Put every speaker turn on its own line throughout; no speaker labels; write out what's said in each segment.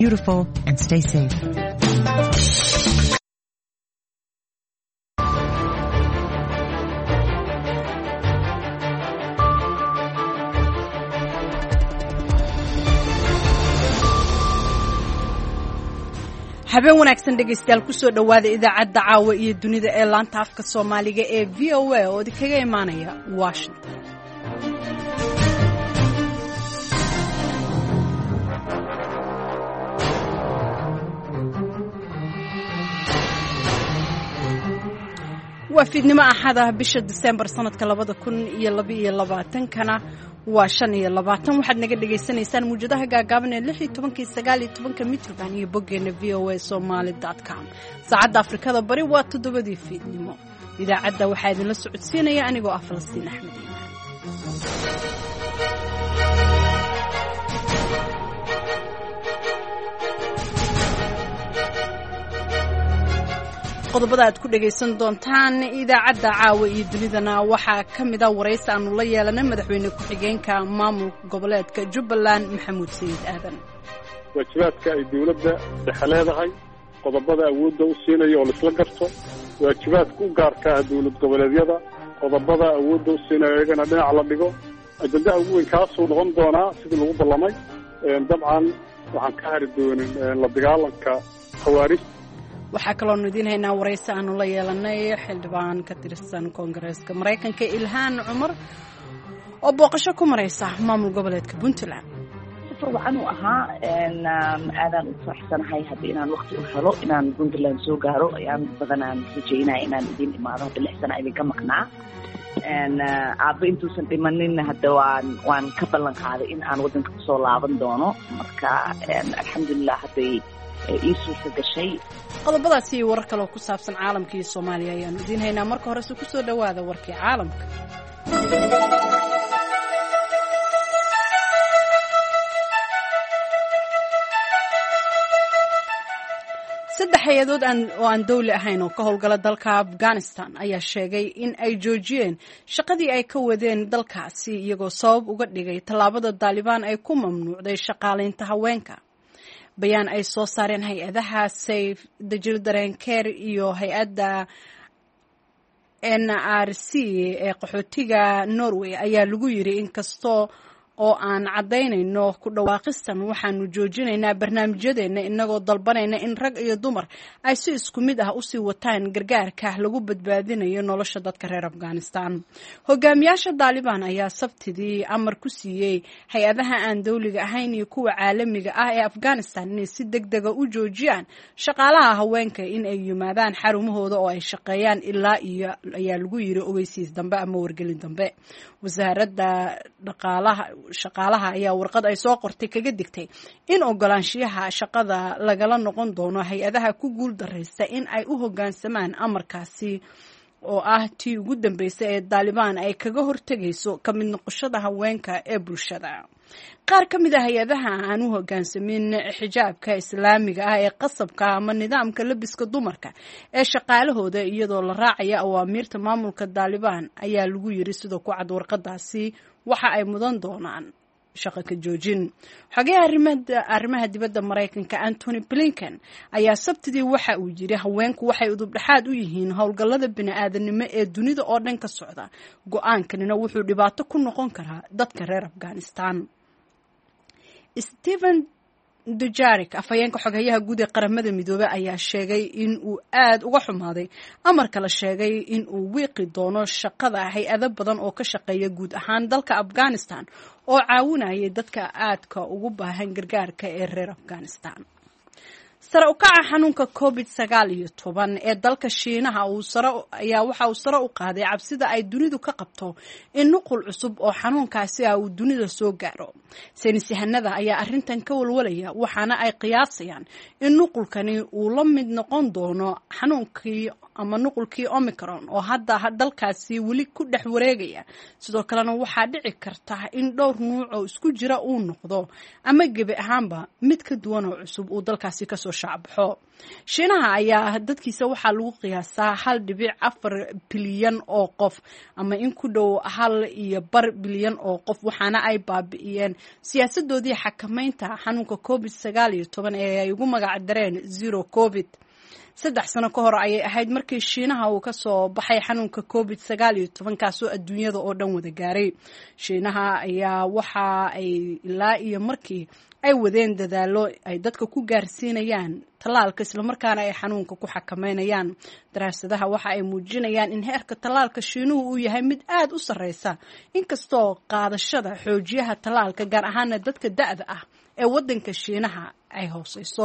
Beautiful and stay safe.
habeen wanaagsan dhegaystayaal ku soo dhawaada idaacadda caawa iyo dunida ee laanta afka Soomaaliga ee VOA oo idinkaga imaanaya Washington. waa fiidnimo axad ah bisha December sanadka 2022 waa 25 waxaad naga dhageysanaysaan muujadaha gaagaaban ee 16-19 mitrban iyo boggeena voasomali.com. saacadda Afrikada bari waa 7 fiidnimo. idaacadda waxaa idinla socodsiinaya anigoo ah Falastiin Axmed Iimaan. qodobada aad ku dhageysan doontaan idaacadda caawa iyo dunidana waxaa ka mid ah waraysi aanu la yeelanay madaxweyne ku-xigeenka maamulka goboleedka Jubbaland Maxamuud Sayid Aadan.
waajibaadka ay dawladda dhexe leedahay qodobada awoodda u siinaya oo la isla garto waajibaadka u gaarka ah dawlad goboleedyada qodobada awoodda u siinaya iyagana dhinac la dhigo ajandaha ugu weyn kaasuu noqon doonaa sidii lagu ballamay dabcan waxaan ka hari doonin la dagaalanka khawaarij.
waxaa kaloo idiin haynaa waraysi aanu la yeelanay xildhibaan ka tirsan Koongareeska Mareykanka Ilhaan Cumar oo booqasho ku maraysa maamul goboleedka Puntland.
waxaan u ahaa aadan u faraxsanahay haddii inaan waqti u helo inaan Puntland soo gaaro ayaan badanaan rajaynaya inaan idin imaado hadda 6 sano idinka maqnaa aabba intuusan dhimanin hadda waan ka ballan qaaday in aan waddanka kusoo laaban doono marka alxamdulilah hadday ii suurta gashay.
qodobadaasi iyo warar kale oo ku saabsan caalamka iyo Soomaaliya ayaanu idiin haynaa. marka hore ku soo dhawaada warkii caalamka. saddex hay-adood oo aan dawli ahayn oo ka howlgala dalka Afghanistan ayaa sheegay in ay joojiyeen shaqadii ay ka wadeen dalkaasi iyagoo sabab uga dhigay tallaabada Taliban ay ku mamnuucday shaqaaleynta haweenka. bayaan ay soo saareen hay-adaha Save the Children Care iyo hay-adda NRC ee qaxootiga Norway ayaa lagu yiri inkastoo oo aan cadaynayno ku dhawaaqistan waxaanu joojinaynaa barnaamijyadeena inagoo dalbanayna in rag iyo dumar ay si isku mid ah u sii wataan gargaarka lagu badbaadinayo nolosha dadka reer Afghanistan. hogaamiyaasha Taliban ayaa sabtidii amar ku siiyay hay-adaha aan dawliga ahayn iyo kuwa caalamiga ah ee Afghanistan inay si degdeg ah u joojiyaan shaqaalaha haweenka in ay yimaadaan xarumahooda oo ay shaqeeyaan ilaa iyo ayaa lagu yiri ogeysiis dambe ama wargelin dambe. wasaaradda shaqaalaha ayaa warqad ay soo qortay kaga digtay in ogolaanshiyaha shaqada lagala noqon doono hay-adaha ku guul dareysta in ay u hoggaansamaan amarkaasi oo ah tii ugu dambeysay ee Taliban ay kaga hortagayso ka mid noqoshada haweenka ee bulshada. qaar ka mid ah hay-adaha aan u hoggaansamin xijaabka islaamiga ah ee qasabka ama nidaamka labiska dumarka ee shaqaalahooda iyadoo la raacaya awaamiirta maamulka Taliban ayaa lagu yiri sidoo ku cad warqadaasi waxa ay mudan doonaan shaqo ka joojin. xogayaha arrimaha dibadda Mareykanka Antony Blinken ayaa sabtidii waxa uu yiri haweenku waxay udub dhaxaad u yihiin howlgallada bini'aadanimo ee dunida oo dhan ka socda. go'aankanina wuxuu dhibaato ku noqon karaa dadka reer Afghanistan. Stephen Dujarric afhayeenka xogayaha guud ee qaramada midoobay ayaa sheegay in uu aad uga xumaaday amarka la sheegay in uu wiiqi doono shaqada hay-ado badan oo ka shaqeeya guud ahaan dalka Afghanistan oo caawinayay dadka aadka ugu baahan gargaarka ee reer Afghanistan. sare u kaca xanuunka COVID-19 ee dalka Shiinaha waxa uu sare u qaaday cabsida ay dunidu ka qabto in nuqul cusub oo xanuunkaasi uu dunida soo gaaro. saynis yahanada ayaa arrintan ka walwalaya waxaana ay qiyaasayaan in nuqulkani uu la mid noqon doono xanuunkii ama nuqulkii Omicron oo hadda dalkaasi weli ku dhex wareegaya. sidoo kalena waxaa dhici karta in dhowr nuuc oo isku jira uu noqdo ama gebi ahaanba mid ka duwan oo cusub uu dalkaasi ka soo soo shacbaxo. Shiinaha ayaa dadkiisa waxaa lagu qiyaasaa 1.4 bilyan oo qof ama in ku dhow 1.2 bilyan oo qof, waxaana ay baabi'iyeen siyaasadoodii xakamaynta xanuunka COVID-19 ee ay ugu magac dareen zero covid. 3 sano ka hor ayay ahayd markii Shiinaha uu ka soo baxay xanuunka COVID-19 kaasoo adduunyada oo dhan wada gaaray. Shiinaha ayaa waxa ay ilaa iyo markii ay wadeen dadaalo ay dadka ku gaarsiinayaan tallaalka isla markaana ay xanuunka ku xakameynayaan. Daraasadaha waxa ay muujinayaan in heerka tallaalka Shiinuhu uu yahay mid aad u sareysa, inkastoo qaadashada xoojiyaha tallaalka gaar ahaan dadka da'da ah ee waddanka Shiinaha ay hooseyso.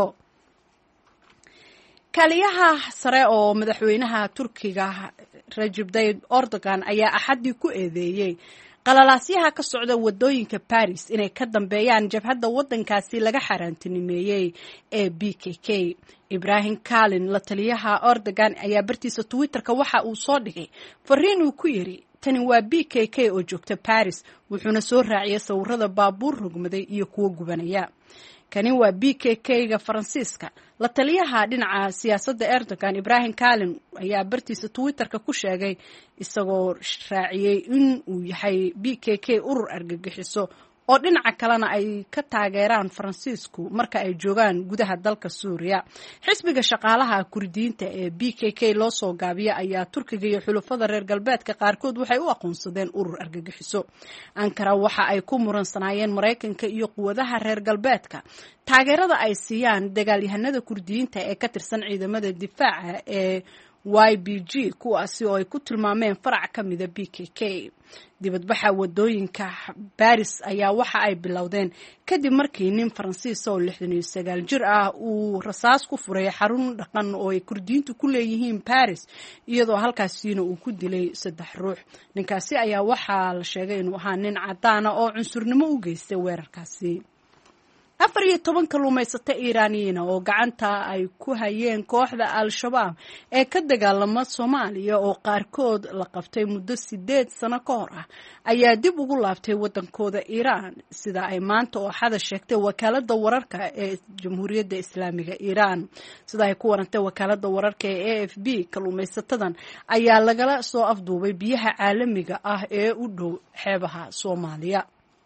Kaaliyaha sare oo madaxweynaha Turkiga Recep Tayyip Erdogan ayaa axadii ku eedeeyay qalalaasyaha ka socda wadooyinka Paris inay ka dambeeyaan jabhadda waddankaasi laga xaraantinimeeyay ee PKK. Ibrahim Kalin, la taliyaha Erdogan, ayaa bartiisa Twitterka waxa uu soo dhigay fariin uu ku yiri tani waa PKK oo joogta Paris, wuxuuna soo raaciyay sawirada baabuur rogmaday iyo kuwa gubanaya. Kani waa PKK-ga Faransiiska. La taliyaha dhinaca siyaasadda Erdogan Ibrahim Kalin ayaa bartiisa Twitterka ku sheegay isagoo raaciyay in uu yahay PKK urur argagixiso oo dhinaca kalena ay ka taageeraan Faransiisku marka ay joogaan gudaha dalka Suuriya. Xisbiga shaqaalaha Kurdiyiinta ee PKK loo soo gaabiya ayaa Turkiga iyo xulafada reer galbeedka qaarkood waxay u aqoonsadeen urur argagixiso. Ankara waxa ay ku muransanaayeen Mareykanka iyo quwadaha reer galbeedka taageerada ay siiyaan dagaalyahanada Kurdiyiinta ee ka tirsan ciidamada difaaca ee YPG, kuwaasi oo ay ku tilmaameen farac ka mida PKK. Dibadbaxa wadooyinka Paris ayaa waxa ay bilowdeen kadib markii nin Faransiis oo 69 jir ah uu rasaas ku furay xarun dhaqan oo ay Kurdiyiintu ku leeyihiin Paris, iyadoo halkaasina uu ku dilay 3 ruux. Ninkaasi ayaa waxaa la sheegay inuu ahaa nin cadaan ah oo cunsurnimo u geystay weerarkaasi. 14 kalluumaysato Iiraaniyiin oo gacanta ay ku hayeen kooxda Al-Shabaab ee ka dagaalama Soomaaliya oo qaarkood la qabtay muddo 8 sano ka hor ah ayaa dib ugu laabtay waddankooda Iiraan, sida ay maanta oo xada sheegtay wakaaladda wararka ee Jamhuuriyadda Islaamiga Iiraan. Sida ay ku warantay wakaaladda wararka ee AFP, kalluumaysatadan ayaa lagala soo afduubay biyaha caalamiga ah ee u dhow xeebaha Soomaaliya.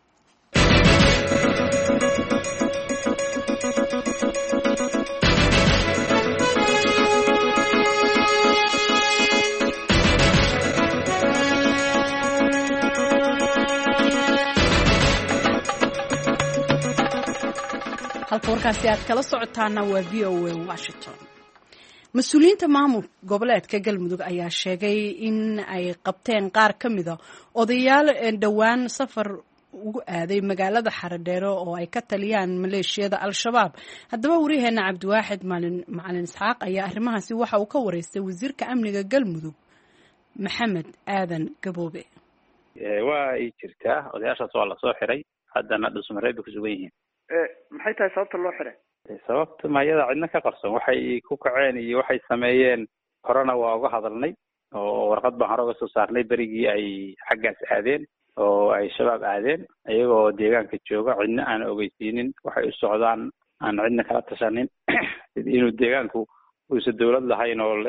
halka warkaasi aad kala socotaana waa VOA Washington. Mas-uuliyiinta maamul goboleedka Galmudug ayaa sheegay in ay qabteen qaar ka mida odayaal dhowaan safar ugu aaday magaalada Xaradheero oo ay ka taliyaan maleeshiyada Al-Shabaab. Haddaba wariyaheena Cabdiwaaxid Macalin Isxaaq ayaa arrimahaasi waxa uu ka wareystay wasiirka amniga Galmudug Maxamed Aadan Gaboobe.
waa ay jirtaa odayaashaas waa la soo xiray, haddana dhusmareed ku sugan yihiin.
maxay tahay sababta loo xiray?
sababta mayada cidna ka qarsoon, waxay ku kaceen iyo waxay sameeyeen horena waa uga hadalnay oo warqad baan hore uga soo saarnay berigii ay xaggaas aadeen oo ay shabaab aadeen iyagoo deegaanka jooga, cidna aan ogeysiinin waxay u socdaan, aan cidna kala tashanin inuu deegaanku uusan dawlad lahayn oo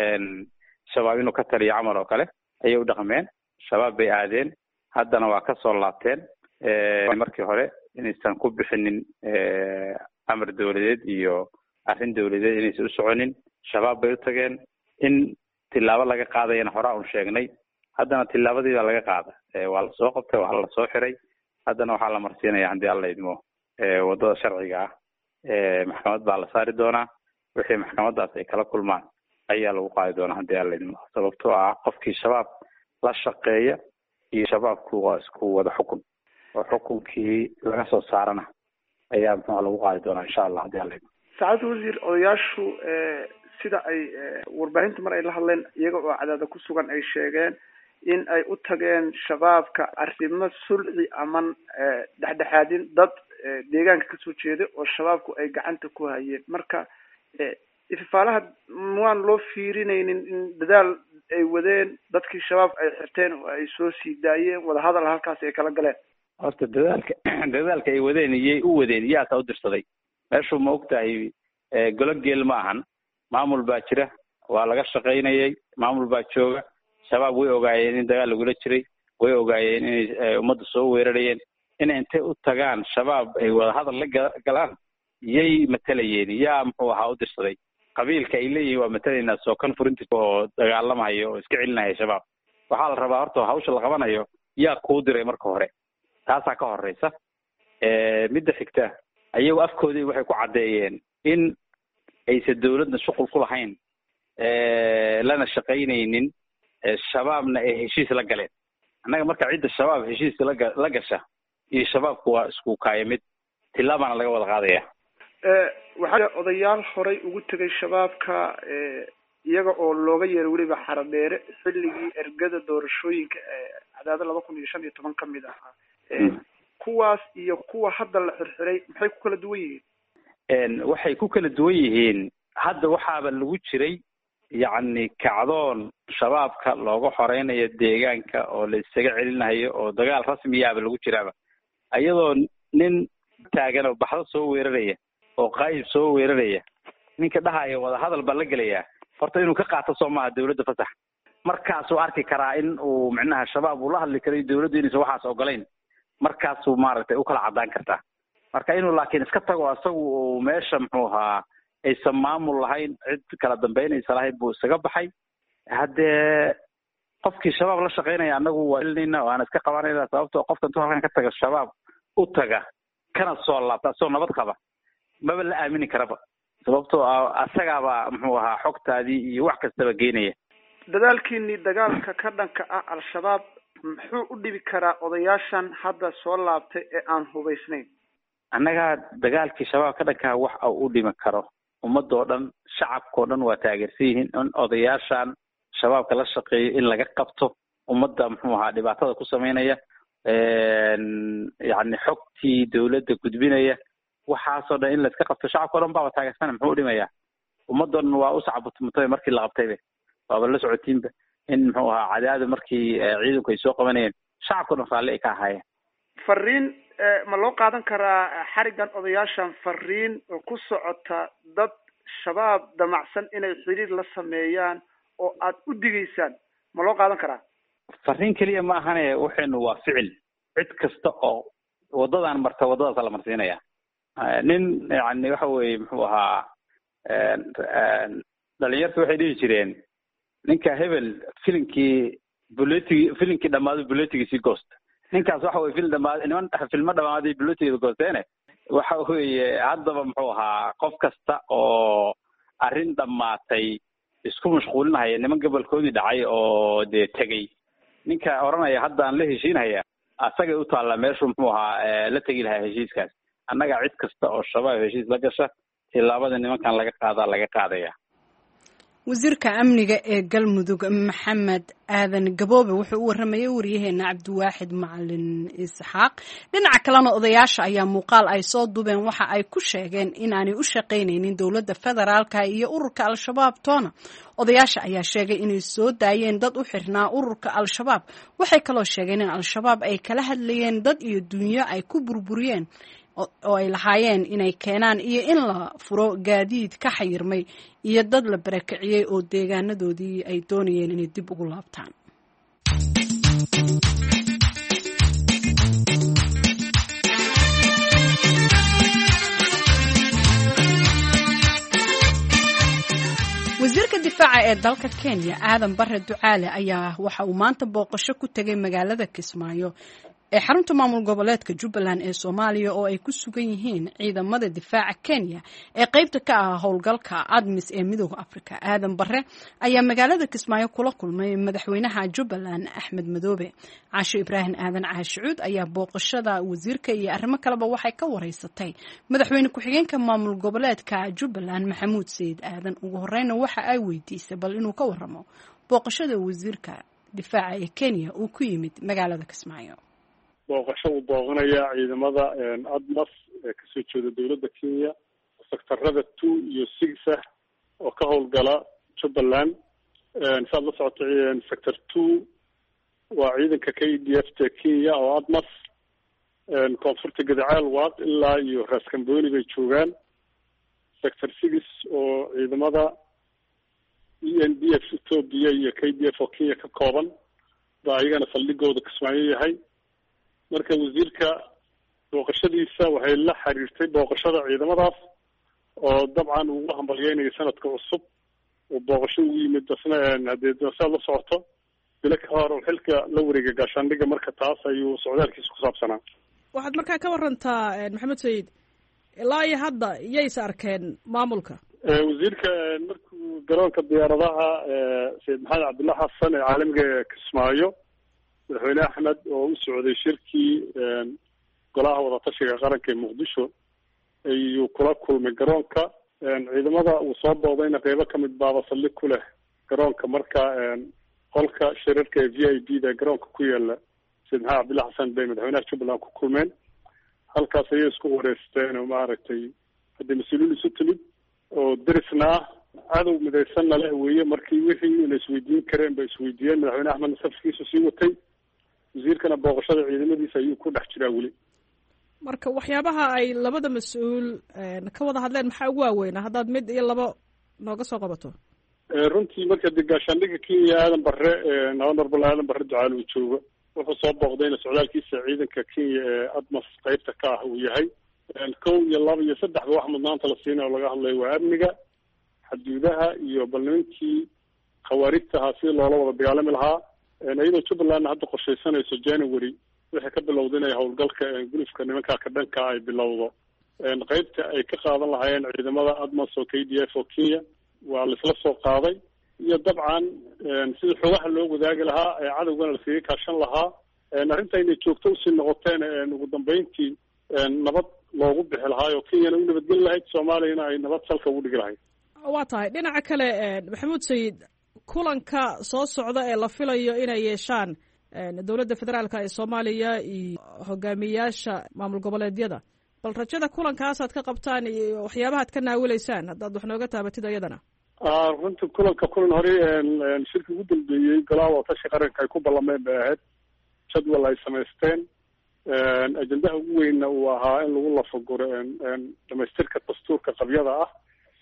shabaab inuu ka taliyo camal oo kale ayay u dhaqmeen. shabaab bay aadeen, haddana waa ka soo laabteen. markii hore inaysan ku bixinin amar dawladeed iyo arrin dawladeed inaysan u soconin, shabaab bay u tageen. in tilaabo laga qaadayana horaa un sheegnay, haddana tilaabadii baa laga qaada. waa la soo qabtay, waa la soo xiray, haddana waxaa la marsiinaya haddii alla idmo waddada sharciga ah. maxkamad baa la saari doonaa, wixii maxkamadaas ay kala kulmaan ayaa lagu qaadi doonaa haddii alla idmo. sababtoo ah qofkii shabaab la shaqeeya iyo shabaabku waa isku wada xukun, oo xukunkii laga soo saarana ayaa muxuu lagu qaadi doonaa insha allah haddii alla idmo.
saacadda wasiir, odayaashu sida ay warbaahinta mar ay la hadleen iyaga oo cadaada ku sugan ay sheegeen in ay u tageen shabaabka arrimo sulci aman dhexdhexaadin dad deegaanka kasoo jeeda oo shabaabku ay gacanta ku hayeen. marka ifafaalaha waan loo fiirinaynin in dadaal ay wadeen, dadkii shabaab ay xirteen oo ay soo sii daayeen, wadahadal halkaas ay kala galeen.
horta dadaalka ay wadeen iyay u wadeen, yaasaa u dirsaday. meeshu ma ogtahay golo geel ma ahan maamul baa jira waa laga shaqaynayay maamul baa jooga shabaab way ogaayeen in dagaal lagula jiray way ogaayeen inay ummadda soo weerarayeen inay intay u tagaan shabaab ay wada hadal la galaan yay matalayeen yaa muxuu ahaa u dirsaday qabiilka ay leeyihiin waa matalaynaa soo konfurinti oo dagaalamayo oo iska celinaya shabaab waxaa la rabaa horta hawsha la qabanayo yaa kuu diray marka hore taasaa ka horeysa midda xigta ayagu afkoodii waxay ku caddeeyeen in aysan dawladna shuqul ku lahayn lana shaqaynaynin shabaabna ay heshiis la galeen annaga marka cidda shabaab heshiiska la gasha iyo shabaabku waa isku kaaya mid tilaabaana laga wada qaadaya
waxaa odayaal horay ugu tegay shabaabka iyaga oo looga yeeray weliba xaradheere xilligii ergada doorashooyinka cadaado 2015 kamid ahaa kuwaas iyo kuwa hadda la xirxiray maxay ku kala duwan yihiin
waxay ku kala duwan yihiin hadda waxaaba lagu jiray yacni kacdoon shabaabka looga xoreynayo deegaanka oo la isaga celinayo oo dagaal rasmiyaaba lagu jiraaba iyadoo nin taagan oo baxdo soo weeraraya oo qaayib soo weeraraya ninka dhahaya wada hadal baa la gelayaa horta inuu ka qaato soo maaha dawladda fasax markaasuu arki karaa in uu micnaha shabaab uu la hadli karay dawladdu inaysan waxaas ogolayn markaasuu maaragtay u kala caddaan kartaa marka inuu laakiin iska tago asagu uu meesha muxuu ahaa aysan maamul lahayn cid kala dambeynaysa lahayn buu isaga baxay haddee qofkii shabaab la shaqaynaya annagu waa ilinayna waana iska qabanayna sababtoo qofka intuu halkan ka taga shabaab u taga kana soo laabta asagoo nabad qaba maba la aamini karaba sababtoo asagaaba muxuu ahaa xogtaadii iyo wax kastaba geenaya
dadaalkiinii dagaalka ka dhanka ah al-shabaab muxuu u dhibi karaa odayaashan hadda soo laabtay ee aan hubaysnayn
annaga dagaalkii shabaab ka dhankaa wax u dhimi karo ummadoo dhan shacabkao dhan waa taageersan yihiin in odayaashan shabaabka la shaqeeyo in laga qabto ummadda muxuu ahaa dhibaatada ku samaynaya yacni xogtii dawladda gudbinaya waxaasoo dhan in laiska qabto shacabkao dhan baaba taageersana muxuu u dhimayaa ummadoo dhan waa u sacbutmutay markii la qabtayba waaba la socotiinba in muxuu ahaa cadaada markii ciidanku ay soo qabanayeen shacabkao dhan raalli ay ka ahaayeen
fariin ma loo qaadan karaa xarigan odayaashan fariin oo ku socota dad shabaab damacsan inay xiriir la sameeyaan oo aad u digaysaan ma loo qaadan karaa
fariin keliya ma ahane waxaynu waa ficil cid kasta oo waddadan marta waddadaasa la marsiinaya nin yani waxa weye muxuu ahaa dhalinyarta waxay dhihi jireen ninka hebel filinkii dhamaado buletigiisii goosta ninkaas waxa weye filmo dhamaaday buletigeeda goosteene waxa weeye haddaba muxuu ahaa qof kasta oo arrin dhammaatay isku mashquulinahaya niman gobolkoodii dhacay oo dee tegey ninka oranaya haddaan la heshiinhaya asagay u taallaa meeshu muxuu ahaa la tegi lahaa heshiiskaas annaga cid kasta oo shabaab heshiis la gasha tilaabada nimankan laga qaadaya
wasiirka amniga ee galmudug maxamed aadan gaboobe wuxuu u waramayay wariyaheena cabdiwaaxid macalin isxaaq dhinaca kalena odayaasha ayaa muuqaal ay soo dubeen waxa ay ku sheegeen inaanay u shaqaynaynin dowladda federaalka iyo ururka al-shabaab toona odayaasha ayaa sheegay inay soo daayeen dad u xirnaa ururka al-shabaab waxay kaloo sheegeen in al-shabaab ay kala hadlayeen dad iyo dunyo ay ku burburiyeen oo ay lahaayeen inay keenaan iyo in la furo gaadiid ka xayirmay iyo dad la barakiciyey oo deegaanadoodii ay doonayeen inay dib ugu laabtaan wasiirka difaaca ee dalka Kenya Aadan Barre Ducaale ayaa waxa uu maanta booqasho ku tagay magaalada Kismaayo ee xarunta maamul goboleedka Jubbaland ee Soomaaliya oo ay ku sugan yihiin ciidamada difaaca Kenya ee qaybta ka ah howlgalka ADMIS ee Midowga Afrika Aadan Barre ayaa magaalada Kismaayo kula kulmay madaxweynaha Jubbaland Axmed Madoobe Caasho Ibraahim Aadan Caashuud ayaa booqashada wasiirka iyo arrimo kaleba waxay ka wareysatay madaxweyne ku-xigeenka maamul goboleedka Jubbaland Maxamuud Sayid Aadan ugu horeyna waxa ay weydiisay bal inuu ka waramo booqashada wasiirka difaaca ee Kenya uu ku yimid magaalada Kismaayo
booqasho uu booqanaya ciidamada ADMAS ee kasoo jeeda dowladda Kenya sektarada 2 iyo 6 oo ka howlgala Jubbaland saad la socotay sector 2 waa ciidanka KDF Kenya oo ADMAS koonfurta Gadacaal Waad ilaa iyo Raskamboni bay joogaan sector 6 oo ciidamada ENDF Ethiopia iyo KDF oo Kenya ka kooban baa ayagana saldhigooda Kismaayo yahay. marka wasiirka booqashadiisa waxay la xiriirtay booqashada ciidamadaas oo dabcan uu hambalyeynay sanadka cusub oo booqasho u yimid dasna hadee doosaad la socoto bilka hore xilka la wareegay gaashaandhiga marka taas ayuu socdaalkiisa ku saabsanaa.
waxaad markaa ka warantaa maxamed sayid ilaa iyo hadda iyaysa arkeen maamulka
wasiirka markuu garoonka diyaaradaha sayid maxamed cabdullahi xasan ee caalamiga Kismaayo madaxweyne axmed oo u socday shirkii golaha wadatashiga qaranka ee Muqdisho ayuu kula kulmay garoonka ciidamada uu soo boodayna qeybo kamid baaba saldhig ku leh garoonka marka qolka shirarka ee VIP da garoonka ku yaala sayid maxamed cabdullahi xasan bay madaxweynaha Jubbaland ku kulmeen halkaas ayay isku wareysteen oo maaragtay hadii mas-uuliyiin isu timid oo darisna ah cadow midaysanna leh weeye markii wixii inay isweydiin kareen bay isweydiiyeen madaxweyne axmed safkiisu sii watay wasiirkana booqashada ciidamadiisa ayuu ku dhex jiraa weli.
marka waxyaabaha ay labada mas-uul ka wada hadleen maxaa ugu waaweynaa haddaad mid iyo labo nooga soo qabato?
runtii marka dee gaashaandhiga Kenya aadan barre honorable aadan barre ducaal uu joogo wuxuu soo booqdayna socdaalkiisa ciidanka Kenya ee ADMAS qaybta ka ah uu yahay 1 iyo 2 iyo 3 wax mudnaanta la siinayo laga hadlayo waa amniga xuduudaha iyo balninkii khawaarijta si loola wada dagaalami lahaa iyadoo Jubbaland hadda qorsheysanayso January wixii ka bilowday howlgalka gulufka nimanka ka dhanka ay bilowdo qaybta ay ka qaadan lahaayeen ciidamada ADMAS oo KDF oo Kenya waa la isla soo qaaday iyo dabcan sidii xogaha loo wadaagi lahaa ee cadawgana la sii kaashan lahaa arrinta inay joogto u sii noqoteen ugu dambeyntii nabad loogu bixi lahaa oo Kenya u nabadgeli lahayd Soomaaliyana ay nabad salka ugu dhigi lahayd.
waa tahay dhinaca kale maxamuud sayid kulanka soo socda ee la filayo inay yeeshaan dowladda federaalka ee Soomaaliya iyo hogaamiyaasha maamul goboleedyada bal rajada kulankaasaad ka qabtaan iyo waxyaabahaad ka naawilaysaan haddaad wax nooga taabatid ayadana.
runtii kulan hore shirki ugu dambeeyey golaha wadatashiga qaranka ay ku ballameen bay ahayd jadwal ay samaysteen ajendaha ugu weynna uu ahaa in lagu lafaguro dhamaystirka dastuurka qabyada ah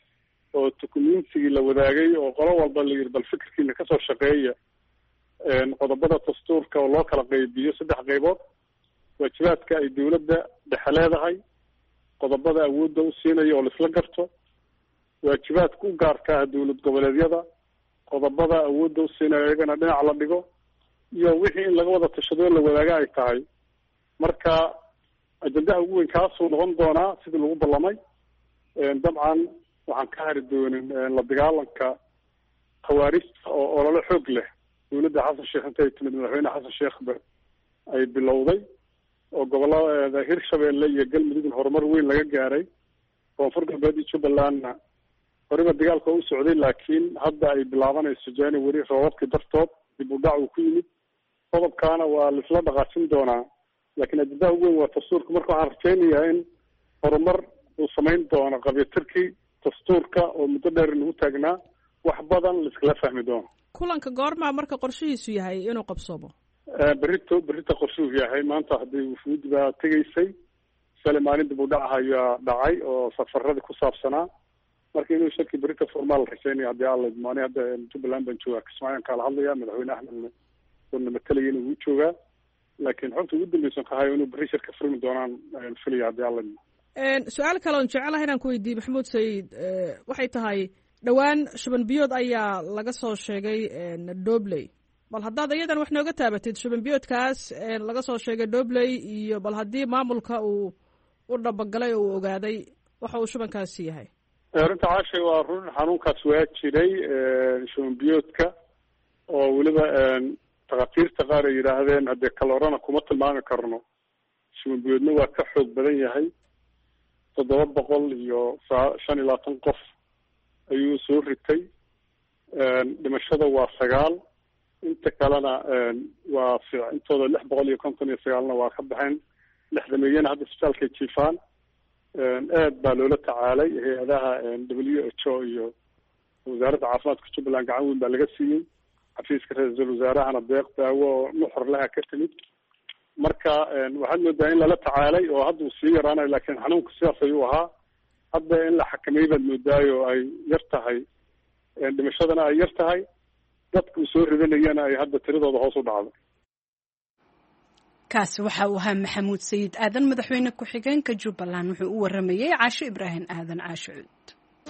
oo dukumentigii la wadaagay oo qolo walba la yiri bal fikirkiina kasoo shaqeeya qodobada dastuurka oo loo kala qaybiyo 3 qaybood waajibaadka ay dawladda dhexe leedahay qodobada awoodda u siinayo oo la isla garto waajibaadka u gaarka ah dawlad goboleedyada qodobada awoodda u siinayo iyagana dhinac la dhigo iyo wixii in laga wada tashado la wadaaga ay tahay marka ajendaha ugu weyn kaasuu noqon doonaa sidii lagu ballamay dabcan waxaan ka hari doonin la dagaalanka khawaarijta oo olole xoog leh dawladda xasan sheekh intay timid madaxweyne xasan sheekhba ay bilowday oo gobolada Hirshabeelle iyo Galmudug horumar weyn laga gaaray koonfur galbeed iyo Jubbalandna horeba dagaalka u socday laakiin hadda ay bilaabanayso January roobabkii dartood dib u dhac uu ku yimid qodobkaana waa la isla dhaqaajin doonaa laakiin ajendaha ugu weyn waa dastuurka marka waxaan rajaynayaa in horumar uu samayn doono qabyaatirkii dastuurka oo muddo dheer lagu taagnaa wax badan la iskala fahmi doono.
kulanka goorma marka qorshihiisu yahay inuu qabsoomo?
berita qorshuhu yahay maanta haddii wufuud baa tegaysay shalay maalin dib u dhac ayaa dhacay oo safaradii ku saabsanaa marka inuu shirki berita formaal rajaynaya haddii alla idmaanay hadda Jubbaland baan joogaa Kismaayo kala hadlaya madaxweyne axmed wana matalaya inuu joogaa laakiin xogta ugu dambeysan ka hayo inuu beri shirka furmi doonaan filaya haddii alla
su-aal kale oon jecelahay inaan ku weydiiye maxamuud sayid waxay tahay dhowaan shuban biyood ayaa laga soo sheegay Dobley bal haddaad iyadan wax nooga taabatid shuban biyoodkaas laga soo sheegay Dobley iyo bal haddii maamulka uu u dhabagalay oo uu ogaaday waxa uu shubankaasi yahay.
runta caashay waa run xanuunkaas waa jiray shuban biyoodka oo weliba takhaatiirta qaar ay yidhaahdeen haddee kalorana kuma tilmaami karno shuban biyoodna waa ka xoog badan yahay 725 qof ayuu soo ritay dhimashada waa 9 inta kalena waa intooda 659 waa ka baxeen 60 hadda isbitaalka jiifaan aad baa loola tacaalay hay-adaha WHO iyo wasaaradda caafimaadka Jubbaland gacan weyn baa laga siiyey xafiiska ra-iisul wasaarahana deeq daawo nuxur laha ka timid marka waxaad moodaa in lala tacaalay oo hadda uu sii yaraanayo laakiin xanuunku sidaas ayuu ahaa hadda in la xakameeyey baad moodaayo ay yar tahay, dhimashadana ay yar tahay, dadku soo ridanayana ay hadda tiradooda hoos u dhacdo.
kaasi waxa uu ahaa maxamuud sayid aadan, madaxweyne ku-xigeenka Jubbaland. wuxuu u waramayay Caasho Ibraahim Aadan Caasho Cuud.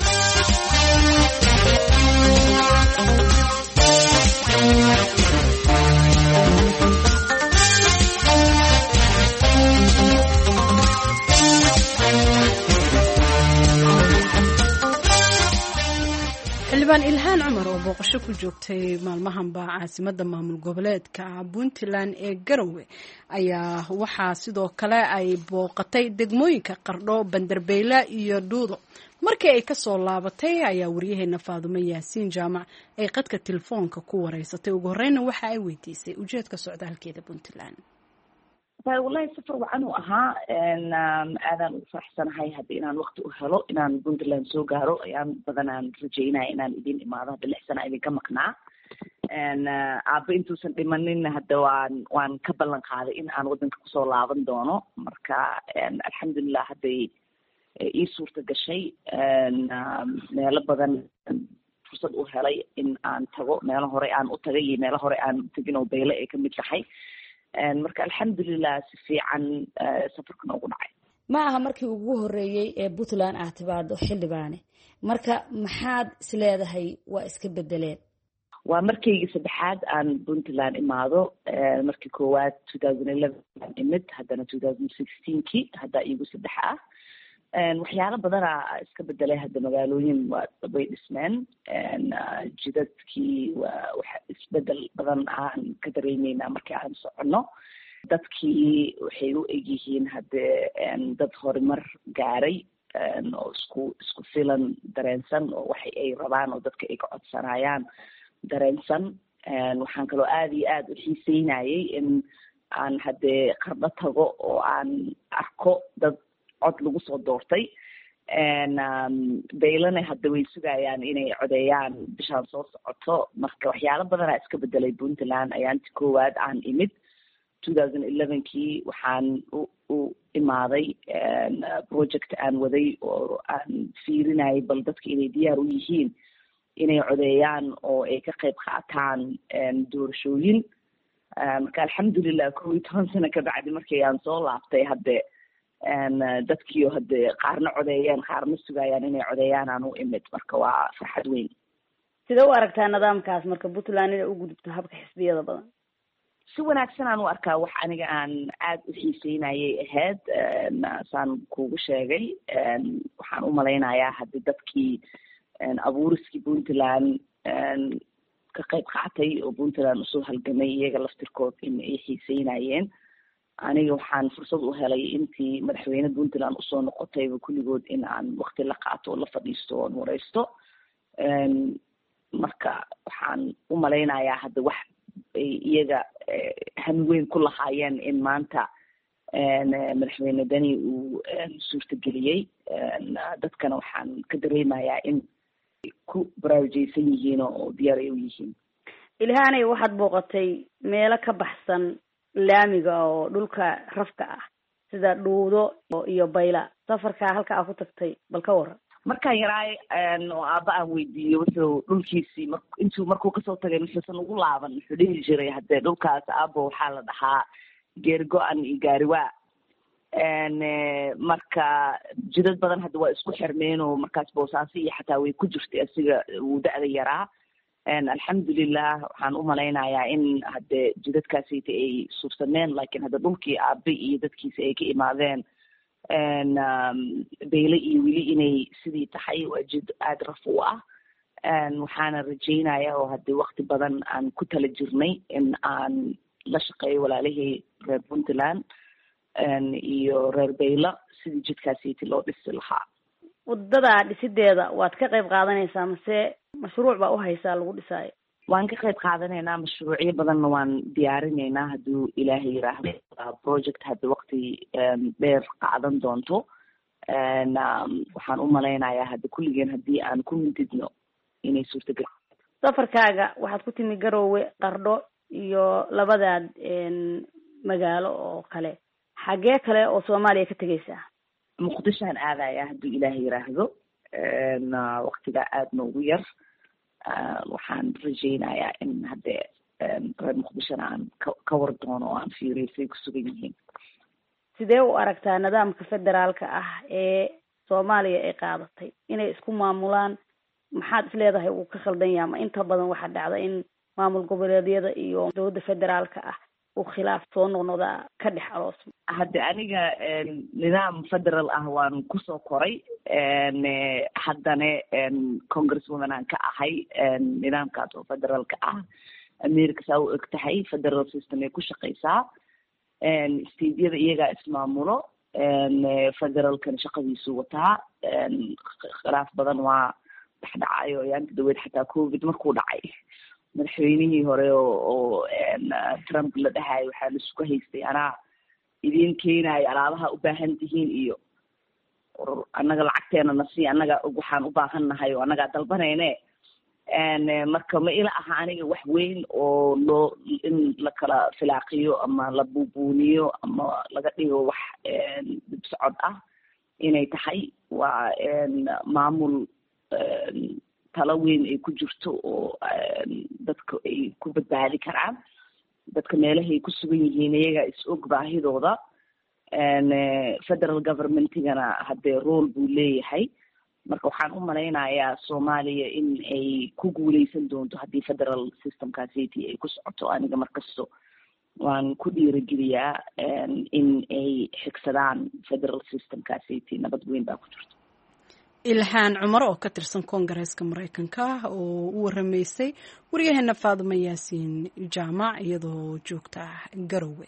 xildhibaan ilhaan cumar oo booqasho ku joogtay maalmahanba caasimadda maamul goboleedka Puntland ee Garowe ayaa waxaa sidoo kale ay booqatay degmooyinka Qardho, Bandarbeyle iyo Dhuudo. markii ay kasoo laabatay ayaa waryaheena Faadumo Yaasiin Jaamac ay qadka telefoonka ku wareysatay. ugu horeyna waxa ay weydiisay ujeedka socdaalkeeda Puntland.
wallahi safar wacan uu ahaa, aadaan u faraxsanahay hadda inaan waqti u helo inaan Puntland soo gaaro. ayaan badanaan rajeynaya inaan idin imaado, hadda 6 sano idinka maqnaa. aabba intuusan dhimanin hadda waan ka ballan qaaday in aan wadanka kusoo laaban doono. marka alxamdulilah hadday ii suurta gashay, meelo badan fursad u helay in aan tago. meelo hore aan u tagay iyo meelo hore aan u tegin oo Beyle ay kamid tahay. marka alxamdulilah si fiican safarkan ugu dhacay.
ma aha markii ugu horeeyey ee Puntland aad timaado xildhibaane, marka maxaad isleedahay waa iska bedeleen?
waa markaygii saddexaad aan Puntland imaado. markii koowaad 2011 aan imid, haddana 2016kii hadda iigu saddex ah. waxyaalo badanaa iska bedelay. hadda magaalooyin way dhismeen, jidadkii waxa isbedel badan aan ka dareemeynaa markii aan soconno. dadkii waxay u egyihiin hadde dad horumar gaaray oo isku filan dareensan, oo waxa ay rabaan oo dadka ay ka codsanayaan dareensan. waxaan kaloo aada iyo aada u xiiseynayay in aan hadde Qardho tago oo aan arko dad cod lagu soo doortay. Beylena hadda way sugayaan inay codeeyaan bishaan soo socoto. marka waxyaalo badanaa iska bedelay Puntland. ayaanti koowaad aan imid 2011kii waxaan u imaaday project aan waday oo aan fiirinayay bal dadka inay diyaar u yihiin inay codeeyaan oo ay ka qayb qaataan doorashooyin. marka alxamdulilah 11 sano ka bacdi markii aan soo laabtay hadde dadkiio hadde qaarna codeeyeen qaarna sugayaan inay codeeyaan aan u imid. marka waa farxad weyn.
sidee u aragtaa nidaamkaas marka Puntland inay u gudubto habka xisbiyada badan?
si wanaagsan aan u arkaa. wax aniga aan aada u xiiseynayay ahayd. saan kuugu sheegay, waxaan u malaynayaa haddi dadkii abuuriskii Puntland ka qayb qaatay oo Puntland usoo halgamay iyaga laftirkood in ay xiiseynayeen. aniga waxaan fursad u helay intii madaxweyne Puntland usoo noqotayba kulligood in aan waqti la qaato oo la fadhiisto oon wareysto. marka waxaan u malaynayaa hadda wax ay iyaga hanweyn ku lahaayeen in maanta madaxweyne Dani uu suurtageliyey. dadkana waxaan ka dareemayaa in ku baraarujeysan yihiin oo diyaar ay u yihiin.
ilhaanay waxaad booqatay meelo ka baxsan laamiga oo dhulka rafka ah sida Dhuudo iyo Bayla. safarka halka aad ku tagtay bal ka waran.
markaan yaraay oo aabba aan weydiiyey wuxuu dhulkiisii intuu markuu kasoo tagay muxuusan ugu laaban, wuxuu dhihi jiray haddee dhulkaas aabbo waxaa la dhahaa geergo-an iyo gaariwaa. marka jidad badan hadda waa isku xirmeen oo markaas Boosaaso iyo xataa way ku jirtay asiga wuu da-da yaraa. alxamdulilah waxaan u malaynayaa in hadde jidadkaasita ay suursameen, laakiin hadda dhulkii aabe iyo dadkiisa ay ka imaadeen Beyle iyo weli inay sidii tahay. waa jid aada raf u ah. waxaana rajeynaya oo hadde waqti badan aan ku tala jirnay in aan la shaqeeyo walaalihii reer Puntland iyo reer Beyle sidii jidkaasiti loo dhisi lahaa.
wadada dhisideeda waad ka qayb qaadanaysaa mase mashruuc baa u haysaa lagu dhisaayo?
waan ka qayb qaadanaynaa. mashruucyo badanna waan diyaarinaynaa hadduu ilaahay yiraahdo. project hadda waqti dheer qaadan doonto. waxaan u malaynayaa hadda kulligeen haddii aan ku mintidno inay suurtagal.
safarkaaga waxaad ku timi Garowe, Qardho iyo labadaad magaalo oo kale. xagee kale oo Soomaaliya ka tegaysaa?
muqdishoan aadaya hadduu ilaahay yiraahdo waqtigaa aada noogu yar waxaan rajaynayaa in haddee reer muqdishona aan ka war doono oo aan fiiriyo say ku sugan yihiin.
sidee u aragtaa nidaamka federaalka ah ee soomaaliya ay qaadatay inay isku maamulaan? maxaad isleedahay uu ka khaldan yahay? ma inta badan waxaa dhacda in maamul goboleedyada iyo dowladda federaalka ah uu khilaaf soo noqnoqda ka dhex aroosmo?
hadde aniga nidaam federal ah waan kusoo koray, haddana congresswoman aan ka ahay. nidaamkaas oo federaalka ah america saa u eg tahay federal system ay ku shaqeysaa. stediyada iyagaa ismaamulo, federalkan shaqadiisu wataa. khilaaf badan waa dhexdhacayo yaanta daweed xataa covid markuu dhacay madaxweynihii hore oo trump la dhahayo waxaa laisuka haystay anaa idin keenayo alaabaha u baahan tihiin iyo annaga lacagteena nasi annaga waxaan u baahan nahay oo annagaa dalbanayne. marka ma ila aha aniga wax weyn oo loo in la kala filaaqiyo ama la buubuuniyo ama laga dhigo wax dib socod ah inay tahay. waa maamul talo weyn ay ku jirto oo dadka ay ku badbaadi karaan. dadka meelahay ku sugan yihiin iyaga is og baahidooda. federal governmentigana haddee role buu leeyahay. marka waxaan u malaynayaa soomaaliya in ay ku guuleysan doonto haddii federal systemkaasiti ay ku socoto. aniga markasto waan ku dhiirigeliyaa in ay xigsadaan federal systemkaasiti. nabad weyn baa ku jirto.
ilhaan cumar oo ka tirsan koongareeska maraykanka oo u waramaysay waryaheena faadimo yaasiin jaamac iyadoo joogta garowe.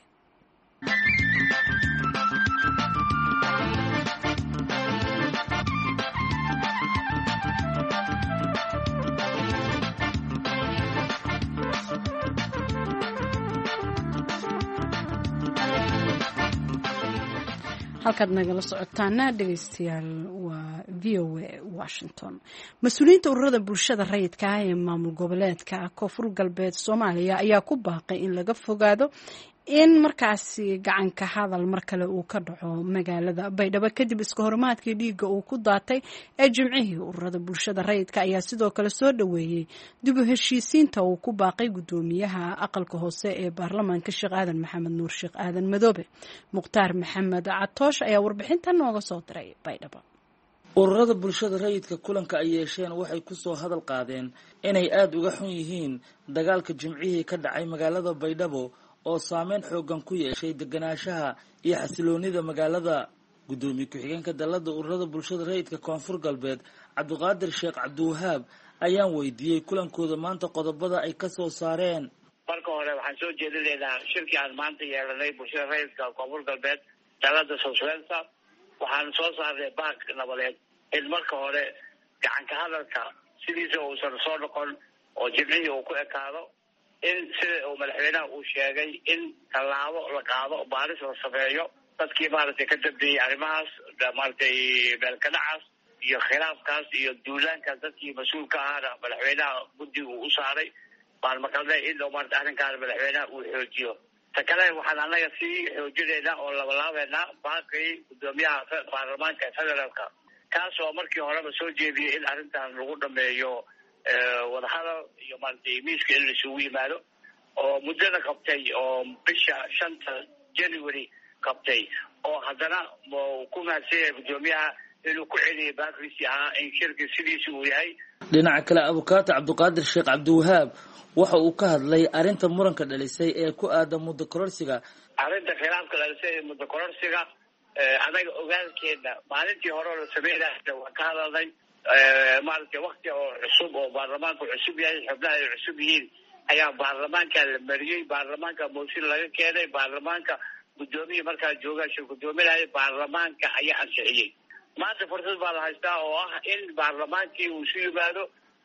halkaad nagala socotaana dhegeystayaal waa v o a washington. mas-uuliyiinta ururada bulshada rayidka ah ee maamul goboleedka koonfur galbeed soomaaliya ayaa ku baaqay in laga fogaado in markaasi gacanka hadal mar kale uu ka dhaco magaalada baydhabo kadib iska horimaadkii dhiigga uu ku daatay ee jimcihii. ururada bulshada rayidka ayaa sidoo kale soo dhaweeyey dib u heshiisiinta uu ku baaqay gudoomiyaha aqalka hoose ee baarlamaanka sheekh aadan maxamed nuur sheekh aadan madoobe. mukhtaar maxamed catoosh ayaa warbixintan nooga soo diray baydhabo.
ururada bulshada rayidka kulanka ay yeesheen waxay kusoo hadal qaadeen inay aada uga xun yihiin dagaalka jimcihii ka dhacay magaalada baydhabo oo saameyn xoogan ku yeeshay deganaanshaha iyo xasiloonida magaalada. gudoomiye ku-xigeenka dalada ururada bulshada rayidka koonfur galbeed cabdiqaadir sheekh cabdiwahaab ayaan weydiiyey kulankooda maanta qodobada ay kasoo saareen.
marka hore waxaan soo jeedinaynaa shirkii aan maanta yeelanay bulshada rayidka koonfur galbeed dalada soswensa waxaan soo saarnay baaq nabadeed in marka hore gacanka hadalka sidiisa uusan soo noqon oo jimcihii uu ku ekaado. in sida uu madaxweynaha uu sheegay in tallaabo la qaado baaris la sameeyo dadkii maaragtay ka dambeeyey arrimahaas maaragtay meelkadhacaas iyo khilaafkaas iyo duulaankaas dadkii mas-uulka ahaana madaxweynaha guddiga uu u saaray baan maqalnay in maarata arrinkaana madaxweynaha uu xoojiyo. ta kale waxaan annaga sii xoojinaynaa oo labalaabeynaa baaqii gudoomiyaha baarlamaanka federaalka kaas oo markii horeba soo jeediyay in arrintan lagu dhameeyo wadahadal iyo maaragtay miiska in laisugu yimaado oo muddada qabtay oo bisha 5 January qabtay oo haddana ku mahadsan yahay gudoomiyaha inuu ku celiyay baaqiisii ahaa in shirka sidiisa uu yahay.
dhinaca kale abukaata cabdiqaadir sheekh cabdiwahaab waxa uu ka hadlay arrinta muranka dhalisay ee ku aadan muddo kororsiga.
arrinta khilaafka dhalisay ee muddo kororsiga anaga ogaalkeena maalintii hore la sameynaya waan ka hadalnay. maaragtay wakti oo cusub oo baarlamaanku cusub yahay xubnaha ay cusub yihiin ayaa baarlamaanka la mariyey. baarlamaanka mooshin laga keenay. baarlamaanka gudoomiye markaa jooga shir gudoominaya baarlamaanka ayaa ansixiyey. maanta fursad baa la haystaa oo ah in baarlamaankii uu isu yimaado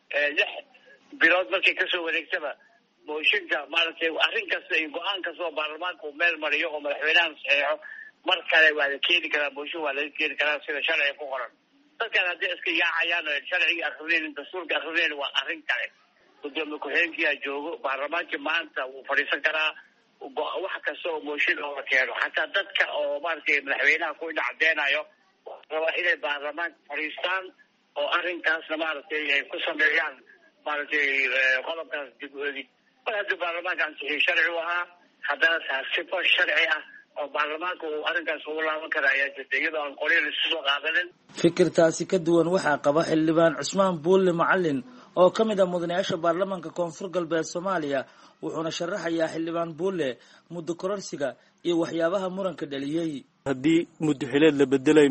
6 bilood markay kasoo wareegsaba mooshinka maaragtay arrin kasta iyo go-aan kasta oo baarlamaanka uu meel mariyo oo madaxweynaha saxeexo mar kale waa la keeni karaa. mooshin waa laga keeni karaa sida sharciga ku qoran. dadkan haddii iska yaacayaan oo sharciga akrinayn dastuurka akrinayn waa arrin kale. gudoomiye ku-xigeenkiyaa joogo baarlamaankii maanta wuu fadhiisan karaa wax kasta oo mooshin oo la keeno xataa dadka oo maaragtay madaxweynaha ku dhacdeenayo rabaa inay baarlamaanka fadhiistaan oo arrinkaasna maaragtay ay ku sameeyaan maaragtay qodobkaas dib u eegid mar haddii baarlamaanka ansixiyey sharci u ahaa haddana sifo sharci ah oo baarlamaanka uu arrinkaas ugu laaban kara ayaa jirta iyadoo aan qoryo laisu soo qaadanin.
fikirtaasi ka duwan waxaa qaba xildhibaan cusmaan buulle macalin oo ka mid ah mudanayaasha baarlamaanka koonfur galbeed Soomaaliya wuxuuna sharaxayaa xildhibaan buulle muddo kororsiga iyo waxyaabaha muranka dhaliyay.
haddii muddaxileed la bedelayo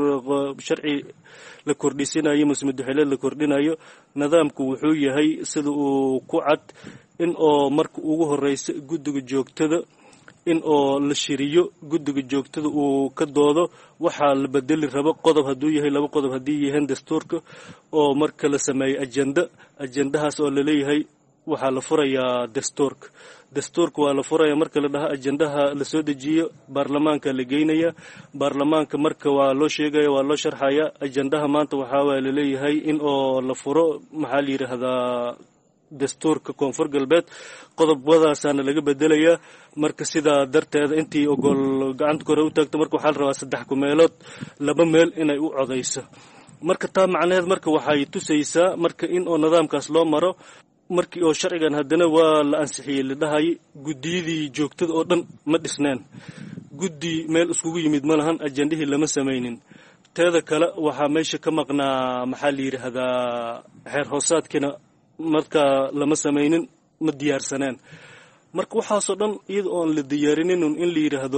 sharci la kordhisanayo muddaxileed la kordhinayo nidaamku wuxuu yahay sida uu ku cad in oo marka ugu horeysa guddiga joogtada in oo la shiriyo guddiga joogtada uu ka doodo waxaa la bedeli rabo qodob hadduu yahay laba qodob haddii yahay dastuurka oo marka la sameeyo ajendahaas oo laleeyahay waxaa la furayaa dastuurka waa la furaya marka la dhaha ajendaha la soo dejiyo baarlamaanka la geynaya baarlamaanka marka waa loo sheegaya waa loo sharxaya ajendaha maanta waxaa laleeyahay in oo la furo maxaa la yidhaahdaa dastuurka koonfur galbeed qodobadaasaana laga bedelayaa marka sidaa darteeda intii ogol gacanta kore u taagto marka waxaa la rabaa 3 kumeelood 2 meel inay u codayso marka taa macnaheed marka waxay tusaysaa marka in oo nidaamkaas loo maro markii oo sharcigan haddana waa la ansixiyey la dhahay guddiyadii joogtada oo dhan ma dhisneen guddi meel iskugu yimid ma lahan ajendihii lama samaynin teeda kale waxaa meesha ka maqnaa maxaa la yidhaahdaa xeer hoosaadkina marka lama samaynin ma diyaarsaneen marka waxaasoo dhan iyada oon la diyaarinin in la yidhaahdo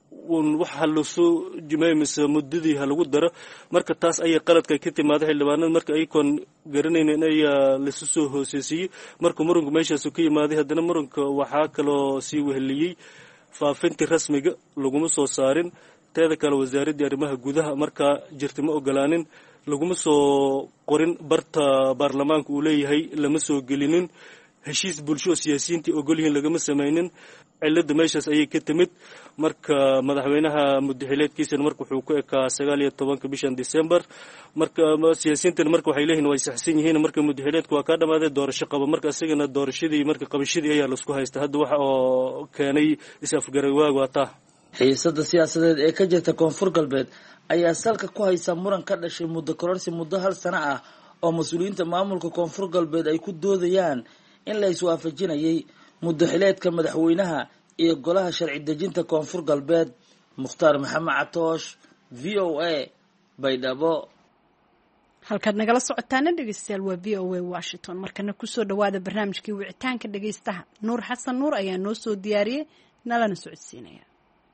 waxa lasoo jimaymaysa muddadii ha lagu daro marka taas ayay qaladka ka timaada xildhibaanada marka ayagoon garanaynin ayaa lasu soo hooseysiiyey marka muranku meeshaasu ka yimaaday haddana muranka waxaa kaloo sii weheliyey faafintii rasmiga laguma soo saarin teeda kale wasaaraddii arrimaha gudaha markaa jirta ma ogolaanin laguma soo qorin barta baarlamaanka uu leeyahay lama soo gelinin heshiis bulsho oo siyaasiyiintii ogol yihiin lagama samaynin cilada meeshaas ayay ka timid marka madaxweynaha muddaxileedkiisana marka wuxuu ku ekaa 19 bishan December marka siyaasiyiintan marka waxay leeyihiin way saxsan yihiin marka muddaxileedku waa ka dhamaaday doorasho qaba marka asagana doorashadii marka qabashadii ayaa la isku haysta hadda waxa oo keenay is-afgarawaaga waa taa
xiisada siyaasadeed ee ka jirta koonfur galbeed ayaa salka ku haysa muran ka dhashay muddo kororsi muddo 1 sano ah oo mas'uuliyiinta maamulka koonfur galbeed ay ku doodayaan in la iswaafajinayay muddaxileedka madaxweynaha iyo golaha sharci dejinta koonfur galbeed. Mukhtaar Maxamed Catoosh, VOA, Baydhabo.
halkaad nagala socotaana dhegeystayaal waa VOA Washington markana kusoo dhawaada barnaamijkii wicitaanka dhegeystaha Nuur Xasan Nuur ayaa noo soo diyaariyay nalana socodsiinaya.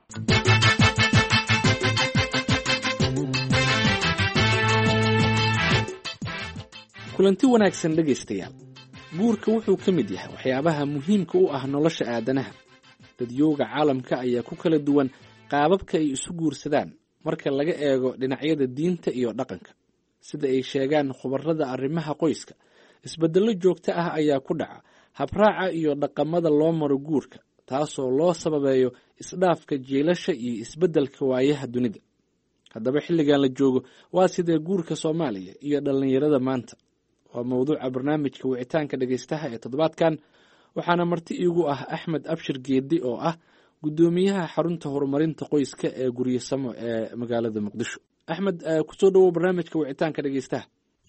kulanti wanaagsan dhegaystayaal guurka wuxuu ka mid yahay waxyaabaha muhiimka u ah nolosha aadanaha dadyooga caalamka ayaa ku kala duwan qaababka ay isu guursadaan marka laga eego dhinacyada diinta iyo dhaqanka sida ay sheegaan khubarada arrimaha qoyska isbeddello joogto ah ayaa ku dhaca habraaca iyo dhaqamada loo maro guurka taasoo loo sababeeyo isdhaafka jiilasha iyo isbeddelka waayaha dunida haddaba xilligan la joogo waa sidee guurka Soomaaliya iyo dhalinyarada maanta waa mawduuca barnaamijka wicitaanka dhegeystaha ee toddobaadkan waxaana marti iigu ah Axmed Abshir Geedi oo ah gudoomiyaha xarunta horumarinta qoyska ee Guryasamo ee magaalada Muqdisho. Axmed ku soo dhawow barnaamijka wicitaanka dhegeystaha.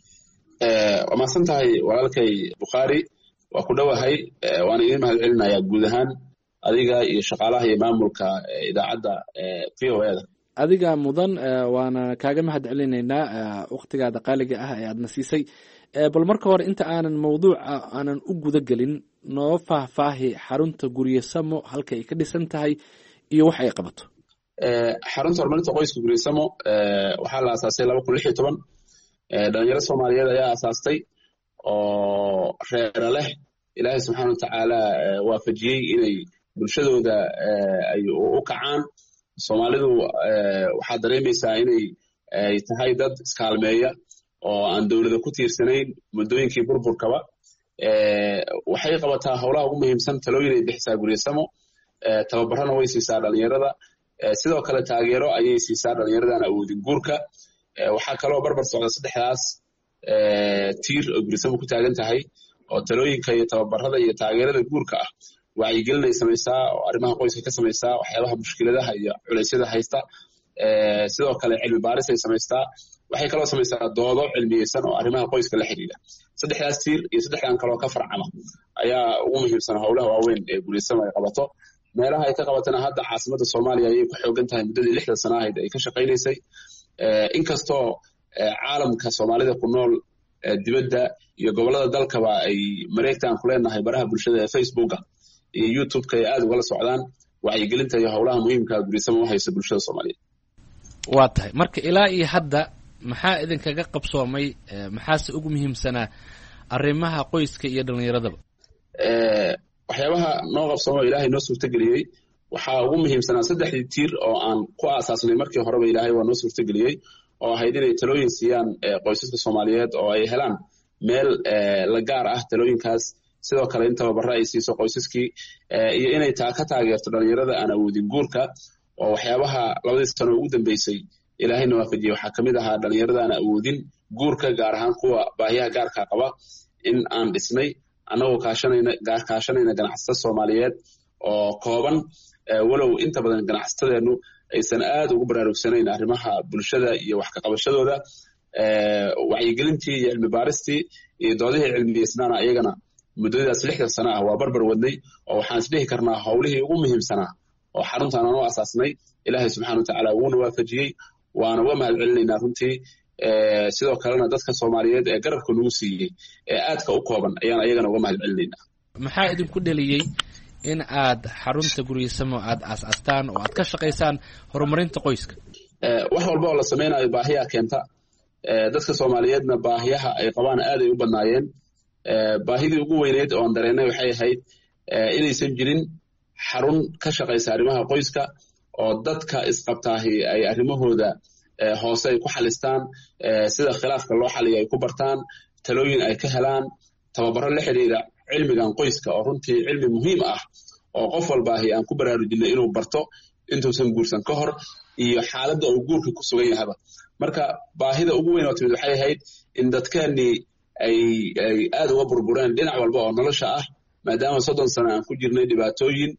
Waa maasantahay walaalkay Bukhari waa ku dhawahay waana idin mahadcelinayaa guud ahaan adiga iyo shaqaalaha iyo maamulka idaacadda VOA-da.
adiga mudan waana kaaga mahadcelinaynaa waqtigaada qaaliga ah ee aadna siisay bal marka hore inta aanan mawduuca aanan u guda gelin noo faahfaahi xarunta Guryasamo halka ay ka dhisan tahay iyo wax ay qabato.
xarunta horumarinta qoyska Guryasamo waxaa la aasaasay 2016 dhalinyaro Soomaaliyeed ayaa aasaastay oo reer leh Ilaahay subxaanahu wa ta'aala waafajiyay inay bulshadooda ay u kacaan. Soomaalidu waxaa dareemaysaa inay tahay dad iskaalmeeya oo aan dawladda ku tiirsanayn muddooyinkii burburkaba waxay qabataa howlaha ugu muhiimsan talooyin ay bixisaa Guryasamo tababarana way siisaa dhalinyarada sidoo kale taageero ayay siisaa dhalinyaradan awoodin guurka waxaa kaloo barbar socda saddexdaas tiir oo Guryasamo ku taagan tahay oo talooyinka iyo tababarada iyo taageerada guurka ah wacyigelin ay samaysaa oo arrimaha qoyska ka samaysaa waxyaabaha mushkiladaha iyo culeysyada haysta sidoo kale cilmi baaris ay samaystaa waxay kaloo samaysaa doodo cilmiyeysan oo arrimaha qoyska la xidhiidha saddexdaas tiir iyo saddexdan kaloo ka farcama ayaa ugu muhiimsan howlaha waaweyn ee guuleysamo ay qabato meelaha ay ka qabatana hadda caasimadda soomaaliya ayay ku xoogan tahay muddadii 60 sano ahayd ay ka shaqaynaysay inkastoo caalamka soomaalida ku nool dibadda iyo gobollada dalkaba ay mareegtaan ku leenahay baraha bulshada ee facebooka iyo youtube-ka ay aad ugala socdaan wacyigelinta iyo howlaha muhiimka guuleysamo u haysa bulshada soomaaliyeed
waa tahay marka ilaa iyo hadda maxaa idinkaga qabsoomay maxaase ugu muhiimsanaa arrimaha qoyska iyo dhallinyaradaba
waxyaabaha noo qabsoomo ilaahay noo suurtageliyey waxaa ugu muhiimsanaa 3 tiir oo aan ku aasaasnay markii horeba ilaahay waa noo suurtageliyey oo ahayd inay talooyin siiyaan qoysaska soomaaliyeed oo ay helaan meel la gaar ah talooyinkaas sidoo kale in tababaro ay siiso qoysaskii iyo inay ka taageerto dhallinyarada aan awoodin guurka oo waxyaabaha 2 sano ugu dambeysay ilaahayna waafajiyey waxaa kamid ahaa dhallinyarada aan awoodin guurka gaar ahaan kuwa baahiyaha gaarka qaba in aan dhisnay annagoo kaashanayna ganacsatada soomaaliyeed oo kooban walow inta badan ganacsatadeennu aysan aad ugu baraarugsanayn arrimaha bulshada iyo wax ka qabashadooda wacyigelintii iyo cilmi baaristii iyo doodihii cilmiyeysnaana iyagana muddadaas 60 sano ah waa barbar wadnay oo waxaan isdhihi karnaa howlihii ugu muhiimsanaa oo xaruntaan aan u asaasnay ilaahay subxaana watacaala wuuna waafajiyey waana uga mahad celinaynaa runtii sidoo kalena dadka soomaaliyeed ee garabka nagu siiyey ee aadka u kooban ayaan ayagana uga mahad celinaynaa
maxaa idinku dheliyey in aad xarunta guuleysamo aad aas-aastaan oo aad ka shaqaysaan horumarinta qoyska
wax walba oo la samaynayo baahiyaa keenta dadka soomaaliyeedna baahiyaha ay qabaan aaday u badnaayeen baahidii ugu weyneyd oo aan dareennay waxay ahayd inaysan jirin xarun ka shaqaysa arrimaha qoyska oo dadka isqabtaahi ay arrimahooda hoose ay ku xalistaan sida khilaafka loo xaliyo ay ku bartaan talooyin ay ka helaan tababaro la xidhiidha cilmigan qoyska oo runtii cilmi muhiim ah oo qof walbaahi aan ku baraarujinay inuu barto intuusan guursan ka hor iyo xaaladda uu guurka ku sugan yahaba marka baahida ugu weyn oo timid waxay ahayd in dadkeennii ay aad uga burbureen dhinac walba oo nolosha ah maadaama 30 sano aan ku jirnay dhibaatooyin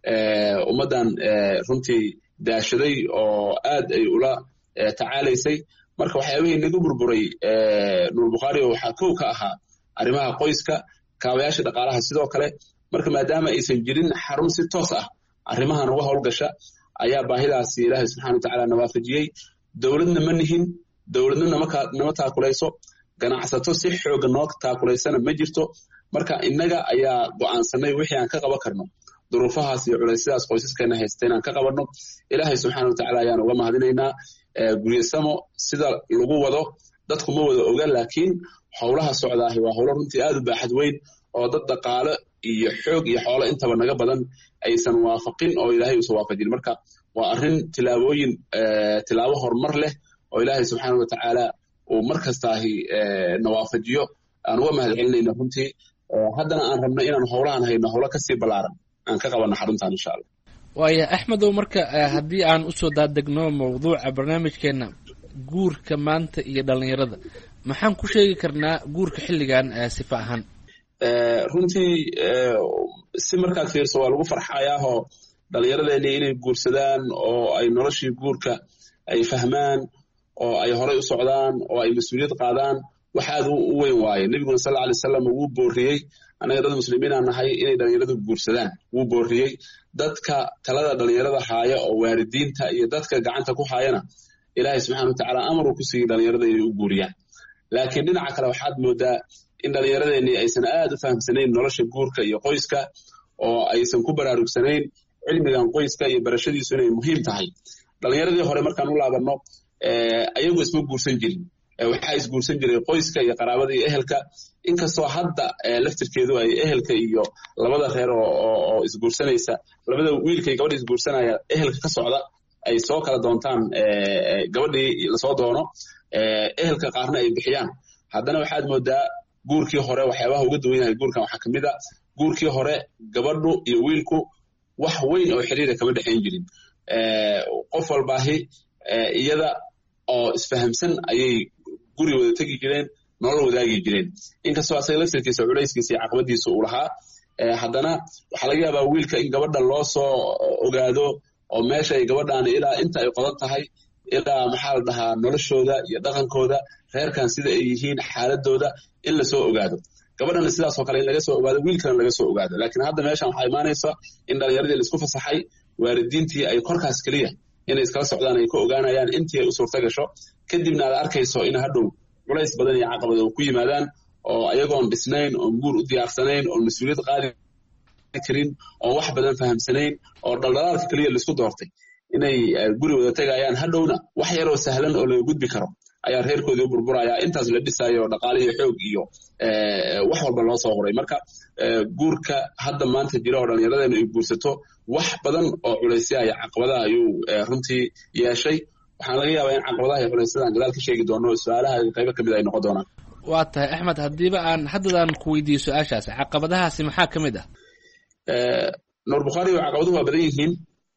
ummaddan runtii daashaday oo aad ay ula tacaalaysay marka waxyaabihii nagu burburay nuur bukhaari waxaa kow ka ahaa arrimaha qoyska kaabayaasha dhaqaalaha sidoo kale marka maadaama aysan jirin xarun si toos ah arrimahan uga howlgasha ayaa baahidaasi ilaahay subxana watacaala na waafajiyey dowladna ma nihin dowladna nama taakulayso ganacsato si xooga noo taakulaysana ma jirto marka innaga ayaa go'aansanay wixii aan ka qaban karno duruufahaas iyo culaysyadaas qoysaskeena haysta inaan ka qabanno ilaahay subxaana watacaala ayaan uga mahadinaynaa guuleysamo sida lagu wado dadku ma wada oga laakiin howlaha socdaahi waa howlo runtii aad u baaxad weyn oo dad dhaqaale iyo xoog iyo xoolo intaba naga badan aysan waafaqin oo ilaahay uusan waafajin marka waa arrin tilaabo horumar leh oo ilaahay subxaana watacaala uu mar kastaahi na waafajiyo aan uga mahad celinayna runtii haddana aan rabno inaan howlahan hayno howlo kasii ballaaran aan ka qabanno xaruntan insha allah
waaya axmedow marka haddii aan usoo daadegno mawduuca barnaamijkeena guurka maanta iyo dhallinyarada maxaan ku sheegi karnaa guurka xilligan sifa ahaan
runtii si markaad fiirso waa lagu farxayaahoo dhallinyaradeennii inay guursadaan oo ay noloshii guurka ay fahmaan oo ay horay u socdaan oo ay mas-uuliyad qaadaan wax aad u weyn waaye nebiguna sal alay wasalam wuu booriyey annaga dad muslimiinaan nahay inay dhallinyaradu guursadaan wuu booriyey dadka talada dhallinyarada haaya oo waalidiinta iyo dadka gacanta ku haayana ilaahay subxana watacaala amar uu ku siiyey dhallinyarada inay u guuriyaan laakiin dhinaca kale waxaad moodaa in dhallinyaradeenii aysan aad u fahamsanayn nolosha guurka iyo qoyska oo aysan ku baraarugsanayn cilmigan qoyska iyo barashadiisu inay muhiim tahay dhallinyaradii hore markaan u laabanno ayagu isma guursan jirin waxaa isguursan jiray qoyska iyo qaraabada iyo ehelka inkastoo hadda laftirkeedu ay ehelka iyo labada reer oo isguursanaysa labada wiilka iyo gabadha isguursanaya ehelka ka socda ay soo kala doontaan gabadhii lasoo doono ehelka qaarna ay bixiyaan haddana waxaad moodaa guurkii hore waxyaabaha uga duwan yahay guurkan waxaa kamid a guurkii hore gabadhu iyo wiilku wax weyn oo xiriira kama dhexayn jirin qof walbaahi iyada oo isfahamsan ayay guri wada tegi jireen nolol wadaagi jireen inkastoo asaga laftirkiisa culayskiisa iyo caqabadiisa uu lahaa haddana waxaa laga yaabaa wiilka in gabadha loo soo ogaado oo meesha ay gabadhaani ilaa inta ay qodan tahay ilaa maxaa la dhahaa noloshooda iyo dhaqankooda reerkan sida ay yihiin xaaladooda in lasoo ogaado gabadhana sidaasoo kale in laga soo ogaado wiilkana laga soo ogaado laakiin hadda meeshan waxaa imaanaysa in dhalinyaradii laisku fasaxay waalidiintii ay korkaas keliya inay iskala socdaan ay ka ogaanayaan intii ay u suurta gasho kadibna aad arkayso in hadhow culays badan iyo caqabad ku yimaadaan oo ayagoon dhisnayn oon guur u diyaarsanayn oon mas-uuliyad qaadi karin oon wax badan fahamsanayn oo dhaldhalaalka keliya laisku doortay inay guri wada tegayaan hadhowna wax yaroo sahlan oo laga gudbi karo ayaa reerkoodii u burburayaa intaas la dhisayo dhaqaale iyo xoog iyo wax walba loo soo qoray marka guurka hadda maanta jira oo dhallinyaradeenna ay guursato wax badan oo culaysya iyo caqabadaha ayuu runtii yeeshay waxaan laga yaabaa in caqabadaha iyo culaysyadaan gadaal ka sheegi doono su-aalaha qaybo ka mid ay noqon doonaan
waa tahay axmed haddiiba aan haddadaan ku weydiiyo su-aashaas caqabadahaasi maxaa ka mid ah
nuur bukhaari caqabaduhu waa badan yihiin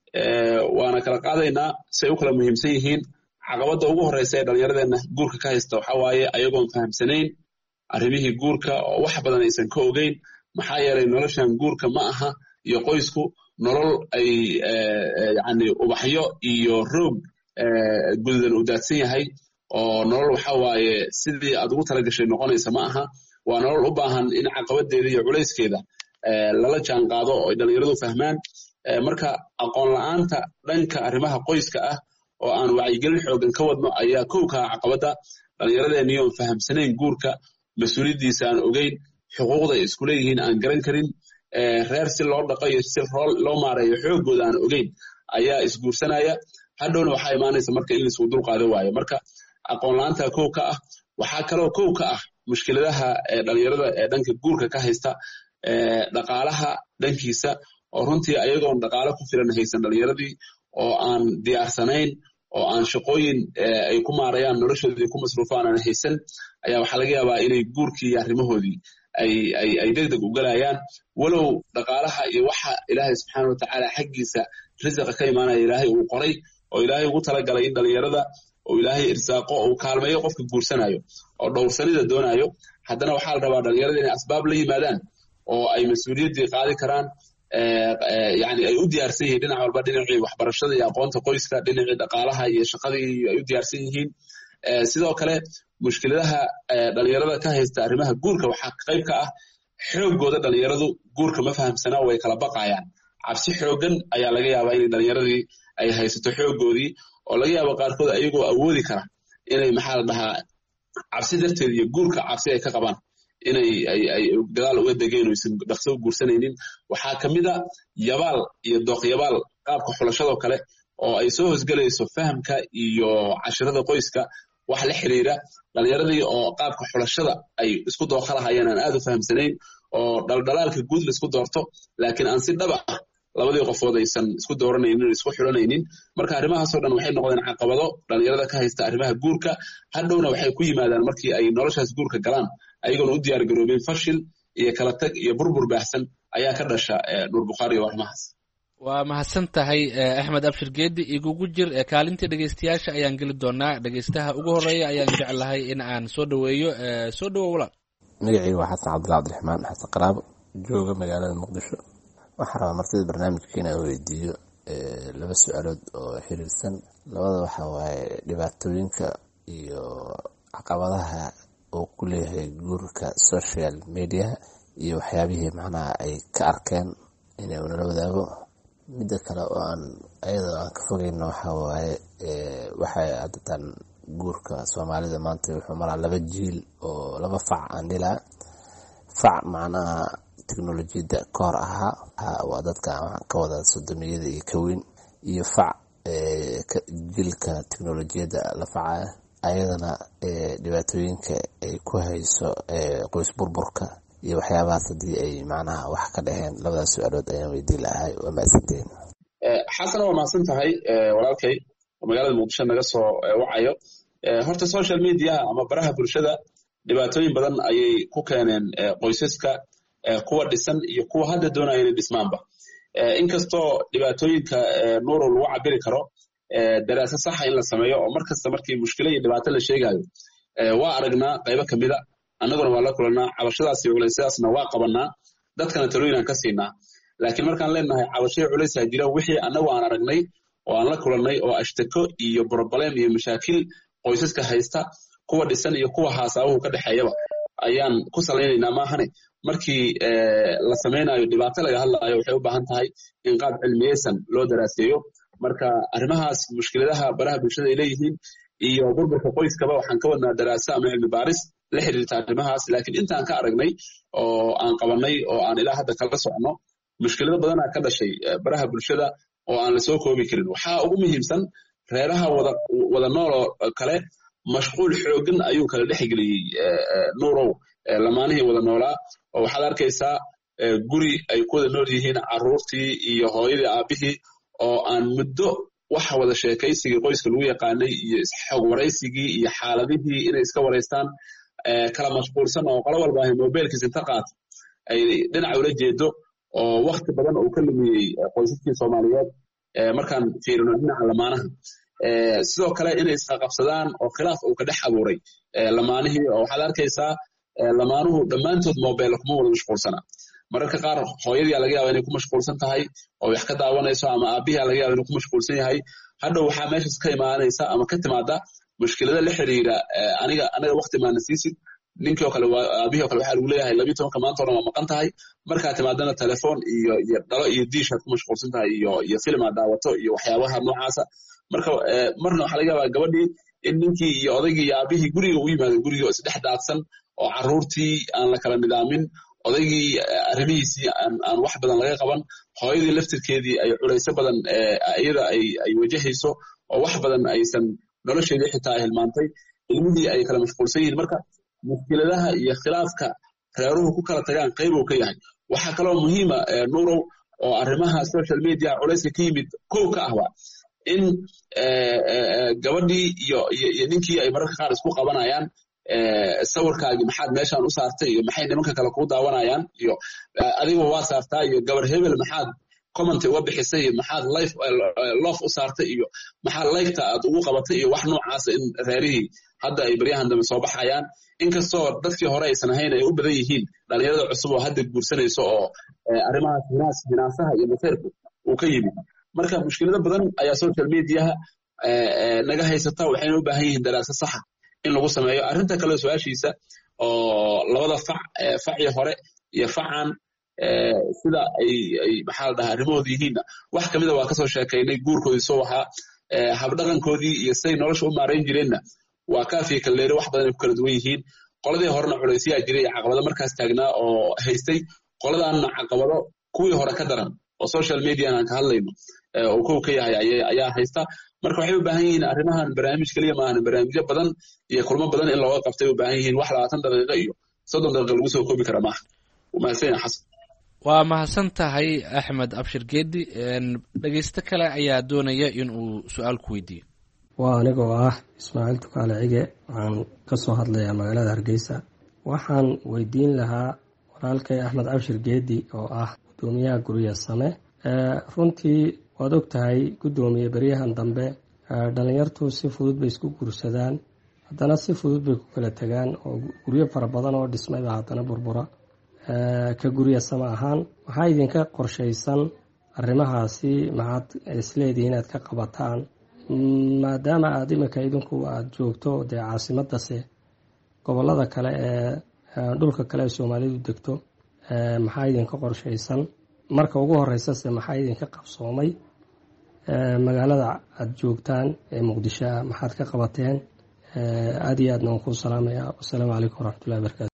waana kala qaadaynaa say u kala muhiimsan yihiin caqabada ugu horeysa ee dhallinyaradeenna guurka ka haysta waxaa waaye ayagoon fahamsanayn arrimihii guurka oo wax badan aysan ka ogeyn maxaa yeelay noloshan guurka ma aha iyo qoysku nolol ay yani ubaxyo iyo roog gududan u daadsan yahay oo nolol waxa waaye sidii aad ugu talagashay noqonaysa ma aha waa nolol u baahan in caqabadeeda iyo culayskeeda lala jaan qaado oo ay dhallinyaradu fahmaan marka aqoon la-aanta dhanka arrimaha qoyska ah oo aan wacyigelin xoogan ka wadno ayaa kow kaa caqabada dhallinyaradeenii oon fahamsanayn guurka mas-uuliyaddiisa aan ogeyn xuquuqda ay isku leeyihiin aan garan karin reer si loo dhaqo iyo si loo maareeyo xoogooda aan ogeyn ayaa isguursanaya hadhowna waxaa imaanaysa marka in laisku dulqaado waayo marka aqoon la-aanta kow ka ah waxaa kaloo kow ka ah mushkiladaha dhallinyarada ee dhanka guurka ka haysta dhaqaalaha dhankiisa oo runtii ayagoon dhaqaalo ku filan haysan dhallinyaradii oo aan diyaarsanayn oo aan shaqooyin ay ku maarayaan noloshoodii ku masruufaan aan haysan ayaa waxaa laga yaabaa inay guurkii iyo arrimahoodii ay degdeg u galayaan walow dhaqaalaha iyo waxa ilaahay subxaana watacaala xaggiisa risiqa ka imaanaya ilaahay uu qoray oo ilaahay ugu talagalay in dhallinyarada oo ilaahay irsaaqo uu kaalmeeyo qofka guursanayo oo dhowrsanida doonayo haddana waxaa la rabaa dhallinyarada inay asbaab la yimaadaan oo ay mas-uuliyaddii qaadi karaan yani ay u diyaarsan yihiin dhinac walba dhinacii waxbarashada iyo aqoonta qoyska dhinacii dhaqaalaha iyo shaqadii ay u diyaarsan yihiin sidoo kale mushkiladaha dhallinyarada ka haysta arrimaha guurka waxaa qayb ka ah xoogooda dhallinyaradu guurka ma fahamsanaa way kala baqayaan cabsi xoogan ayaa laga yaabaa inay dhallinyaradii ay haysato xoogoodii oo laga yaabo qaarkood ayagoo awoodi kara inay maxaa la dhahaa cabsi darteed iyo guurka cabsi ay ka qabaan inay ay gadaal uga degeen oo isan dhaqso u guursanaynin waxaa ka mid a yabaal iyo dooqyabaal qaabka xulashadoo kale oo ay soo hosgelayso fahamka iyo cashirada qoyska wax la xiriira dhallinyaradii oo qaabka xulashada ay isku dooqa lahayeen aan aad u fahamsanayn oo dhaldhalaalka guud la isku doorto laakiin aan si dhaba ah labadii qofood aysan isku dooranaynin isku xulanaynin marka arrimahaasoo dhan waxay noqdeen caqabado dhallinyarada ka haysta arrimaha guurka hadhowna waxay ku yimaadaan markii ay noloshaas guurka galaan ayagoon u diyaar garoobin fashil iyo kala tag iyo burbur baahsan ayaa ka dhasha nuur bukhaari iyo arrimahaas
waa mahadsan tahay axmed abshir geedi igugu jir kaalintii dhegeystayaasha ayaan geli doonaa dhegeystaha ugu horeeya ayaan jeclahay in aan soo dhaweeyo soo dhawow walaal
magacayga waa xasan cabdullah cabdiraxmaan xasan qaraabo jooga magaalada muqdisho waxaan rabaa martida barnaamijka inaan weydiiyo laba su-aalood oo xiriirsan labada waxaa waaye dhibaatooyinka iyo caqabadaha uu ku leeyahay guurka social mediaha iyo waxyaabihii macnaha ay ka arkeen inay unala wadaago midda kale oo aan ayadoo aan ka fogeyno waxaa waaye waxay haddatan guurka soomaalida maanta wuxuu maraa laba jiil oo laba fac aan dhilaa fac macnaha teknolojiyadda ka hor ahaa waa dadka ka wada sodomiyada iyo kaweyn iyo fac jilka teknolojiyadda la facaya ayadana dhibaatooyinka ay ku hayso qoys burburka iyo waxyaabahaas haddii ay macnaha wax ka dhaheen labadaas su-aalood ayaan weydiin lahay waa mahadsanteen
xasan waa mahadsan tahay walaalkay oo magaalada muqdisho naga soo wacayo horta social media ama baraha bulshada dhibaatooyin badan ayay ku keeneen qoysaska kuwa dhisan iyo kuwa hadda doonaya inay dhismaanba inkastoo dhibaatooyinka nuuro lagu cabiri karo daraasa saxa in la sameeyo oo markasta markii mushkilo iyo dhibaato la sheegayo waa aragnaa qaybo kamida annaguna waa la kulanaa cabashadaas iyo culaysyadaasna waa qabanaa dadkana talooyin aan ka siinaa laakiin markaan leenahay cabasho iyo culaysaa jira wixii annagu aan aragnay oo aan la kulannay oo ashtako iyo problem iyo mashaakil qoysaska haysta kuwa dhisan iyo kuwa haasaabuhu ka dhexeeyaba ayaan ku salaynaynaa maahane markii la samaynayo dhibaato laga hadlaayo waxay u baahan tahay in qaab cilmiyeysan loo daraaseeyo marka arrimahaas mushkiladaha baraha bulshada ay leeyihiin iyo burburka qoyskaba waxaan ka wadnaa daraaso ama cilmi baaris la xiriirta arrimahaas laakiin intaan ka aragnay oo aan qabanay oo aan ilaa hadda kala socono mushkilado badanaa ka dhashay baraha bulshada oo aan la soo koobi karin waxaa ugu muhiimsan reeraha wada nool oo kale mashquul xoogan ayuu kala dhexgeliyey nuurow lamaanihii wada noolaa oo waxaad arkaysaa guri ay ku wada nool yihiin carruurtii iyo hooyadii aabbihii oo aan muddo waxa wada sheekaysigii qoyska lagu yaqaanay iyo isxog waraysigii iyo xaaladihii inay iska waraystaan kala mashquulsan oo qolo walba ahay mobilkiis inta qaata ay dhinac ula jeedo oo wakti badan uu ka lumiyey qoysaskii Soomaaliyeed markaan fiirino dhinaca lamaanaha sidoo kale inay isqabsadaan oo khilaaf uu ka dhex abuuray lamaanihii oo waxaad arkaysaa lamaanuhu dhammaantood mobile kuma wada mashquulsana mararka qaar hooyadii laga yaabaa inay ku mashquulsan tahay oo wax ka daawanayso ama aabihii laga yaabaa inuu ku mashquulsan yahay hadhow waxaa meeshaas ka imaanaysa ama ka timaada mushkilada la xiriira aniga waqti maana siisid ninkii oo kale aabihii oo kale waxaa lagu leeyahay 12 maanta oo maqan tahay markaa timaadana telefoon iyo dhalo iyo diish aad ku mashquulsan tahay iyo film aad daawato iyo waxyaabaha noocaasa marka marna waxaa laga yaabaa gabadhii in ninkii iyo odaygii iyo aabihii guriga u yimaado guriga oo isdhex daadsan oo carruurtii aan la kala nidaamin odaygii arrimihiisii aan wax badan laga qaban hooyadii laftirkeedii ay culayso badan iyada ay wajahayso oo wax badan aysan nolosheedii xitaa ay hilmaantay ilmihii ay kala mashquulsan yihiin marka mushkiladaha iyo khilaafka reeruhu ku kala tagaan qayb uu ka yahay waxaa kaloo muhiima nuurow oo arrimaha social media culayska ka yimid kow ka ahba in gabadhii iyo ninkii ay mararka qaar isku qabanayaan sawirkaagi maxaad meeshaan u saartay iyo maxay nimanka kale kuu daawanayaan iyo adiga waa saartaa iyo gabar hebel maxaad comment uga bixisay iyo maxaad love u saartay iyo maxaad like-ta aad ugu qabatay iyo wax noocaas in reerihii hadda ay baryahan dambe soo baxayaan inkastoo dadkii hore aysan ahayn ay u badan yihiin dhalinyarada cusub oo hadda guursanayso oo arrimahaas hinaasaha iyo maseerku uu ka yimid marka mushkilado badan ayaa social mediaha naga haysata waxayna u baahan yihiin daraaso saxa in lagu sameeyo arrinta kale su'aashiisa oo labada facii hore iyo facan sida ay maxaa la dhahaa arrimahooda yihiinna wax ka mida waa kasoo sheekaynay guurkoodii soo waxaa habdhaqankoodii iyo siday nolosha u maarayn jireenna waa kaafii kalleere wax badan ay ku kala duwan yihiin qoladii horena culaysyaa jiray iyo caqabado markaas taagnaa oo haystay qoladaanna caqabado kuwii hore ka daran oo social median aan ka hadlayno oo kow ka yahay ayaa haysta marka waxay u baahan yihiin arrimahan barnaamij keliya maahan barnaamijyo badan iyo kulmo badan in looga qabtay u baahan yihiin wax 20 daqiiqo iyo 30 daqiiqo lagu soo koobi kara maaha umahadsan xasan
waa mahadsan tahay axmed abshir geedi dhegeysto kale ayaa doonaya in uu su'aal ku weydiiyo
waa anigoo ah ismaaciil tukaale cige waxaan ka soo hadlayaa magaalada hargeysa waxaan weydiin lahaa walaalkay axmed abshir geedi oo ah gudoomiyaha gurya same runtii waad og tahay gudoomiye beryahan dambe dhalinyartu si fudud bay isku guursadaan haddana si fudud bay ku kala tegaan oo guryo fara badan oo dhismayba haddana burbura ka gurya same ahaan maxaa idinka qorshaysan arrimahaasi maxaad isleedihiin inaad ka qabataan maadaama aada imika idinku aada joogto dee caasimadase gobolada kale ee dhulka kale ee soomaalidu degto maxaa idinka qorshaysan marka ugu horeysase maxaa idinka qabsoomay magaalada aada joogtaan ee muqdisho ah maxaad ka qabateen aada iyo aadna waan kuu salaamaya wasalaamu calaykum waraxmatullahi wabarakatu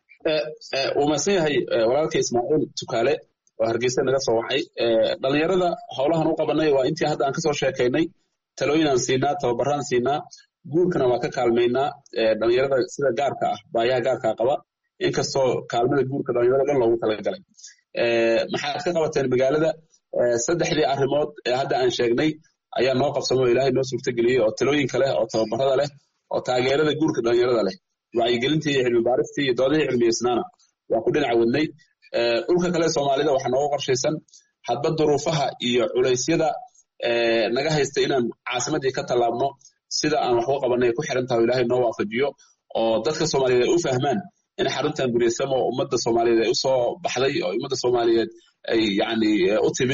wuu mahadsan yahay walaalka ismaaciil tukaale oo hargeysa naga soo wacay dhalinyarada howlahan u qabanay waa intii hadda aan kasoo sheekaynay talooyinaan siinaa tababaraan siinaa guurkana waa ka kaalmaynaa dhalinyarada sida gaarka ah baayaha gaarkaa qaba inkastoo kaalmada guurka dhalinyarada dhan loogu talagalay maxaad ka qabateen magaalada saddexdii arrimood ee hadda aan sheegnay ayaa noo qabsamo ilaahay noo suurtageliyey oo talooyinka leh oo tababarada leh oo taageerada guurka dhalinyarada leh wacyigelintii iyo cilmi baaristii iyo doodihii cilmiyeysnaana waa ku dhinac wadnay dhulka kale soomaalida waxaa nooga qorshaysan hadba duruufaha iyo culaysyada naga haysta inaan caasimadii ka tallaabno sida aan wax u qabanay ku xiran tahay ilaahay noo waafajiyo oo dadka Soomaaliyeed ay u fahmaan in xaruntan guryasamo ummadda Soomaaliyeed ay u soo baxday oo ummadda Soomaaliyeed ay yaani u timid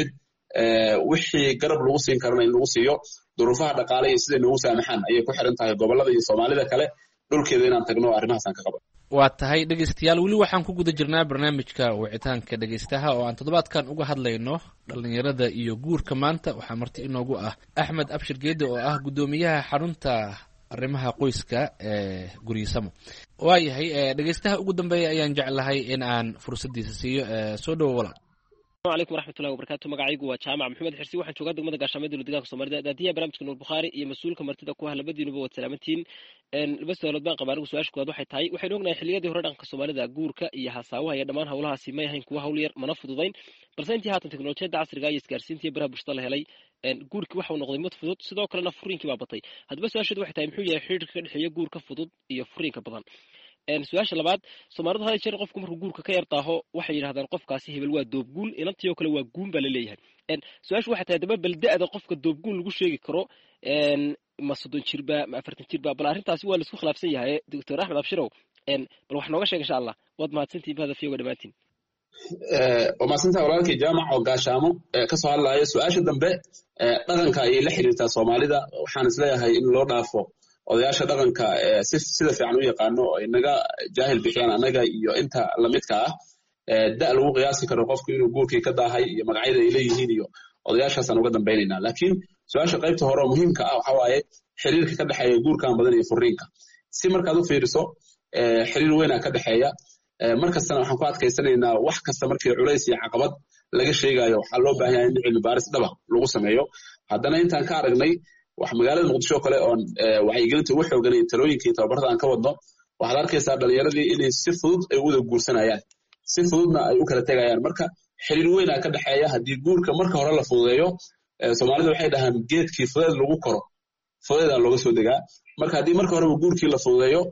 wixii garab lagu siin karana in lagu siiyo duruufaha dhaqaale iyo siday noogu saamaxaan ayay ku xiran tahay gobolada iyo soomaalida kale dhulkeeda inaan tagno arrimahaasaan ka qaban.
waa tahay dhegeystayaal weli waxaan ku guda jirnaa barnaamijka wicitaanka dhegeystaha oo aan toddobaadkan uga hadlayno dhalinyarada iyo guurka maanta. waxaa marti inoogu ah Axmed Abshir Geedi oo ah guddoomiyaha xarunta arrimaha qoyska ee Guryasamo. waayahay dhegeystaha ugu dambeeya ayaan jeclahay in aan fursadiisa siiyo. soo dhawo walaal.
السلام عليكم ورحمة الله وبركاته. مقاعيق وجامع محمد حرسي waxaan joogaa degmada Gaashameed ee deegaanka Soomaaliya. daadiya barnaamijka Nuur Bukhari iyo mas'uulka martida ku ah labadiinuba wad salaamantiin. laba su'aalood baan qabaa. su'aasha koowaad waxay tahay waxay ognahay xilliyadii hore dhaqanka Soomaalida guurka iyo hasaawaha iyo dhammaan hawlahaasi ma ahayn kuwa hawl yar mana fududayn balse intii haatan teknoolajiyada casriga iyo isgaarsiinta iyo baraha bulshada la helay guurkii waxa uu noqday mid fudud sidoo kalena furiinkii baa batay. haddaba su'aasheedu waxay tahay muxuu yahay xiriirka ka dhexeeya guurka fudud iyo furiinka badan. su-aasha labaad Soomaalidu hada jeer qofku markuu guurka ka yartaaho waxay yiraahdaan qofkaasi hebel waa doobguul inantii oo kale waa guun baa la leeyahay. su-aashu waxay tahay daba baldaada qofka doobguul lagu sheegi karo ma 30 jirba ma 40 jirba bal arrintaasi waa la isku khilaafsan yahay. Dr. Axmed Abshirow bal wax nooga sheeg insha Allah wad mahadsantiin baada fiigo dhamaatiin.
وماسنتا walaalkay jaamac oo gaashaamo ka soo hadlayo su'aasha dambe dhaqanka ay la xiriirtaa Soomaalida waxaan isleeyahay in loo dhaafo odayaasha dhaqanka sida fiican u yaqaano oo inaga jaahil bixiyaan anaga iyo inta la midka ah da lagu qiyaasi karo qofku inuu guurkii ka daahay iyo magacyada ay leeyihiin iyo odayaashaasaan uga dambaynaynaa. laakiin su'aasha qaybta hore muhiimka ah waxa waaye xiriirka ka dhexeeya guurkan badan iyo furiinka. si markaad u fiiriso xiriir weyn ka dhexeeya markastana waxaan ku adkaysanaynaa wax kasta markii culays iyo caqabad laga sheegayo waxaa loo baahan yahay in cilmi baaris dhaba lagu sameeyo. haddana intaan ka aragnay wax magaalada Muqdisho kale oo wacyigelinta ugu xooganay talooyinkii tababarada aan ka wadno waxaad arkaysaa dhalinyaradii inay si fudud ay wada guursanayaan si fududna ay u kala tegayaan. marka xiriir weyn ka dhexeeya haddii guurka marka hore la fududeeyo Soomaalida waxay dhahaan geedkii fudeed lagu koro fudeeda looga soo degaa. marka haddii marka hore guurkii la fududeeyo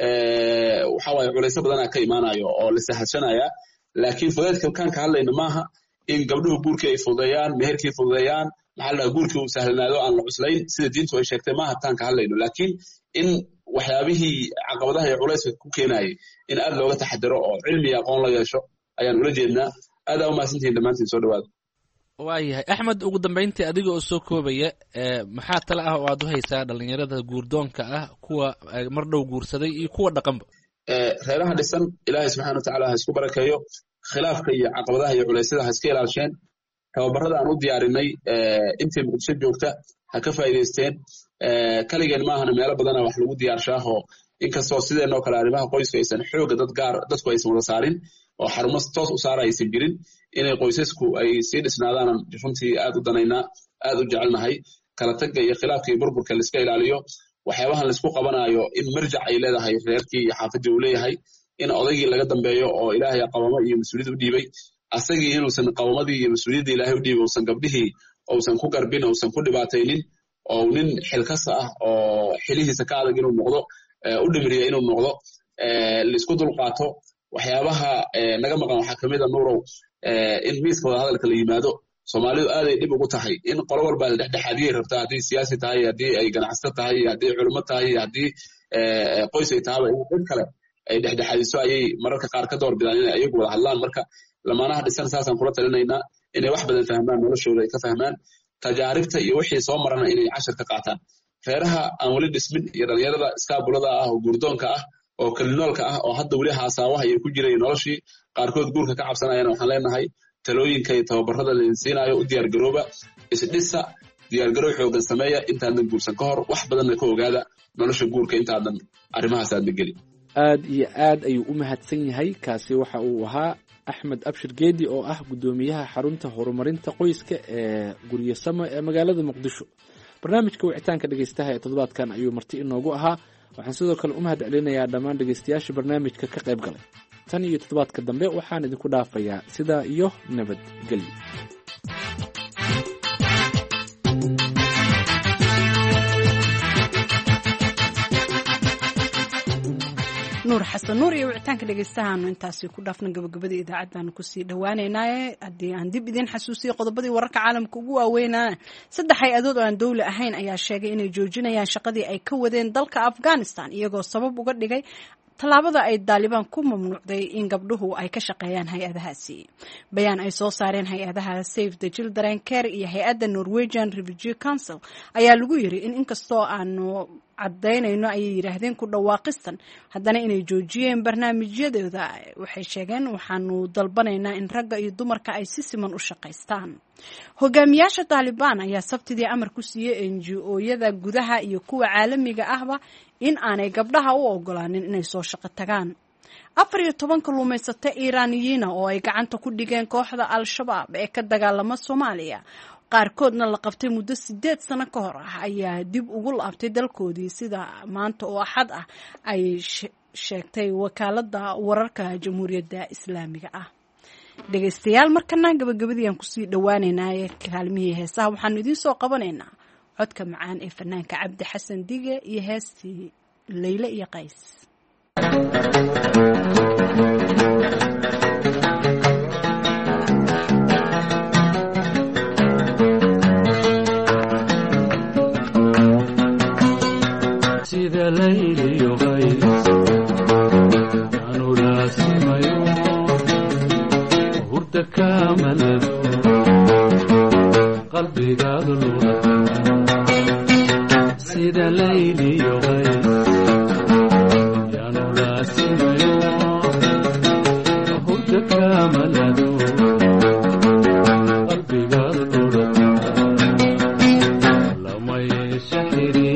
waxa waaye culays badan ka imaanayo oo la sahashanaya. laakiin fudeedka kan ka hadlayna maaha in gabdhuhu guurkii ay fududeeyaan meherkii fududeeyaan maxaa la guurkii uu sahlanaado aan la cuslayn sida diintu ay sheegtay maaha tan ka hadlayno. laakiin in waxyaabihii caqabadaha iyo culayska ku keenayay in aad looga taxadaro oo cilmi iyo aqoon la yeesho ayaan ula jeednaa. aad u mahadsantihiin dhammaantiin soo dhawaada.
waayahay Axmed ugu dambeyntii adiga oo soo koobaya maxaa tala ah oo aad u haysaa dhalinyarada guurdoonka ah kuwa mar dhow guursaday iyo kuwa dhaqanba.
reeraha dhisan Ilaahay subxaanahu wa ta'aala ha isku barakeeyo khilaafka iyo caqabadaha iyo culaysyada ha iska ilaasheen. tababarada aan u diyaarinay intii Muqdisho joogta ha ka faa'iideysteen. kaligeen maahan meelo badan wax lagu diyaarshaa inkastoo sideenoo kale arrimaha qoyska aysan xooga dadku aysan wada saarin oo xarumo toos u saaraysan jirin inay qoysasku ay sii dhisnaadaan runtii aad u danaynaa aad u jecelnahay. kala tagga iyo khilaafka iyo burburka la iska ilaaliyo waxyaabahan la isku qabanayo in marjac ay leedahay reerkii iyo xaafadii uu leeyahay in odaygii laga dambeeyo oo Ilaahay qabamo iyo mas'uuliyad u dhiibay asagii inuusan qabamadii iyo mas'uuliyadda Ilaahay u dhiibay uusan gabdhihii uusan ku garbin uusan ku dhibaataynin oo nin xilkas ah oo xilihiisa ka adag inuu noqdo u dhimriya inuu noqdo la isku dulqaato. waxyaabaha naga maqan waxaa kamid ah Nuurow in miiska wada hadalka la yimaado. Soomaalidu aad ay dib ugu tahay in qolo walba la dhexdhexaadiyay rabtaa haddii siyaasi tahay haddii ay ganacsato tahay haddii culimo tahay haddii qoys ay tahay in kale ay dhexdhexaadiso ayay mararka qaar ka door bidaan inay ayagu wada hadlaan. marka lamaanaha dhisan saasaan kula talinaynaa inay wax badan fahmaan noloshooda ay ka fahmaan tajaaribta iyo wixii soo marana inay cashar ka qaataan. reeraha aan weli dhismin iyo dhalinyarada iskaabulada ah oo guurdoonka ah oo kalinoolka ah oo hadda weli haasaawaha ay ku jireen noloshii qaarkood guurka ka cabsanayaan waxaan leenahay talooyinka iyo tababarada la siinayo u diyaar garooba isdhisa diyaar garoow xoogan sameeya intaadan guursan ka hor wax badanna ka ogaada nolosha guurka intaadan arrimahaas aad gelin.
aad iyo aad ayuu u mahadsan yahay. kaasi waxa uu ahaa Axmed Abshir Geedi oo ah guddoomiyaha xarunta horumarinta qoyska ee Guryasamo ee magaalada Muqdisho. barnaamijka wicitaanka dhegeystaha ee toddobaadkan ayuu marti inoogu ahaa. waxaan sidoo kale u mahad celinayaa dhammaan dhegeystayaasha barnaamijka ka qayb galay. tan iyo toddobaadka dambe waxaan idinku dhaafayaa sidaa iyo nabadgelyo.
nuur xasan nuur iyo wicitaanka dhegeystahaanu intaasi ku dhaafna gabagabada idaacaddaanu kusii dhawaaneynaaye haddii aan dib idin xasuusiyo qodobadii wararka caalamka ugu waaweynaa 3 hay-adood oo aan dowli ahayn ayaa sheegay inay joojinayaan shaqadii ay ka wadeen dalka Afghanistan iyagoo sabab uga dhigay tallaabada ay daalibaan ku mamnuucday in gabdhuhu ay ka shaqeeyaan hay-adahaasi. bayaan ay soo saareen hay-adaha Save the Children Care iyo hay-adda Norwegian Refugee Council ayaa lagu yiri in inkastoo aanu cadaynayno ayay yiraahdeen ku dhawaaqistan haddana inay joojiyeen barnaamijyadooda. waxay sheegeen waxaanu dalbanaynaa in ragga iyo dumarka ay si siman u shaqaystaan. hogaamiyaasha Taliban ayaa sabtidii amar ku siiyay NGO-yada gudaha iyo kuwa caalamiga ahba in aanay gabdhaha u ogolaanin inay soo shaqo tagaan. 14 kalluumaysato Iiraaniyiina oo ay gacanta ku dhigeen kooxda Al-Shabaab ee ka dagaalama Soomaaliya qaarkoodna la qabtay muddo 8 sano ka hor ayaa dib ugu laabtay dalkoodii sida maanta oo Axad ah ay sheegtay wakaaladda wararka Jamhuuriyadda Islaamiga ah. dhegaystayaal markana gabagabadii aan kusii dhawaaneynaa kaalmihii heesaha waxaanu idiin soo qabanaynaa codka macaan ee fanaanka Cabdi Xasan Dige iyo heestii Leyle iyo Qays.
sida Leyle iyo Qays anu laasimayo hurda kamalado qalbigaadu lula sida Leyle iyo Qays anu laasimayo hurda kamalado qalbigaadu lula lama yeeshahiri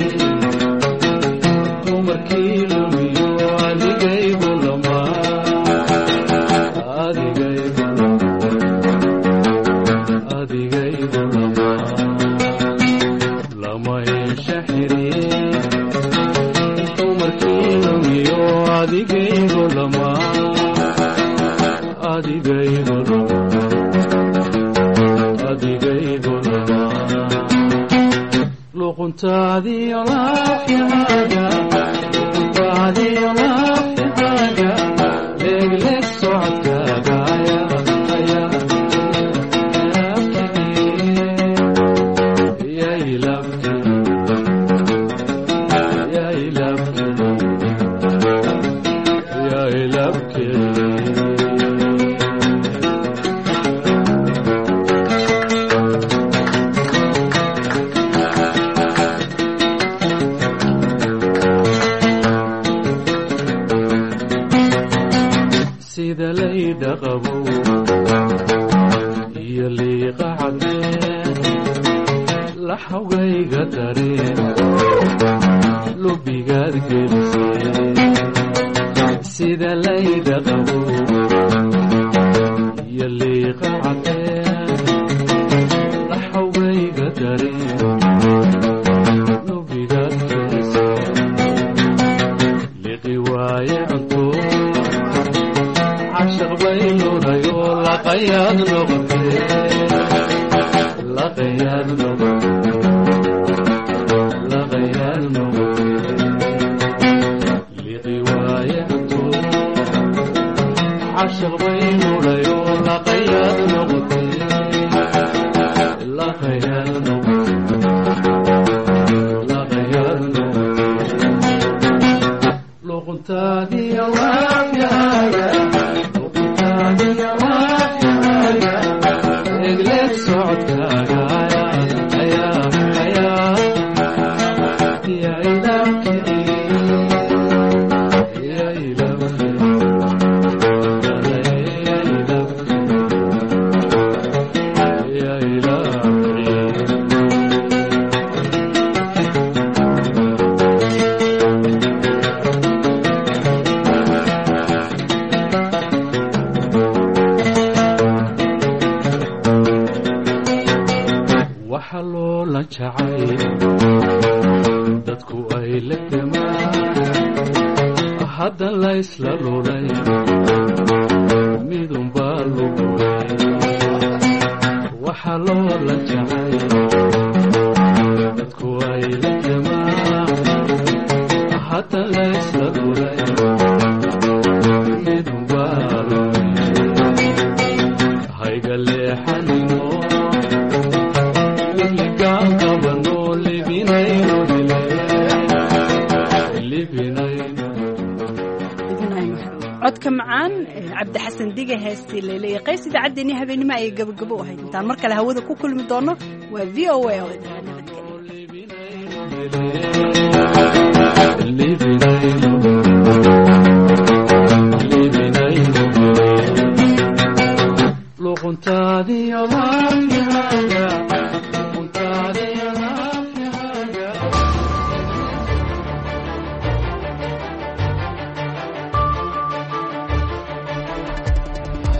codka macaan cabdi xasan diga heestii leyle iyo qays idaacaddeenii habeenimo ayay gabagabo u ahayd intaan mar kale hawada ku kulmi doono waa v o a oo
luquntaadiyo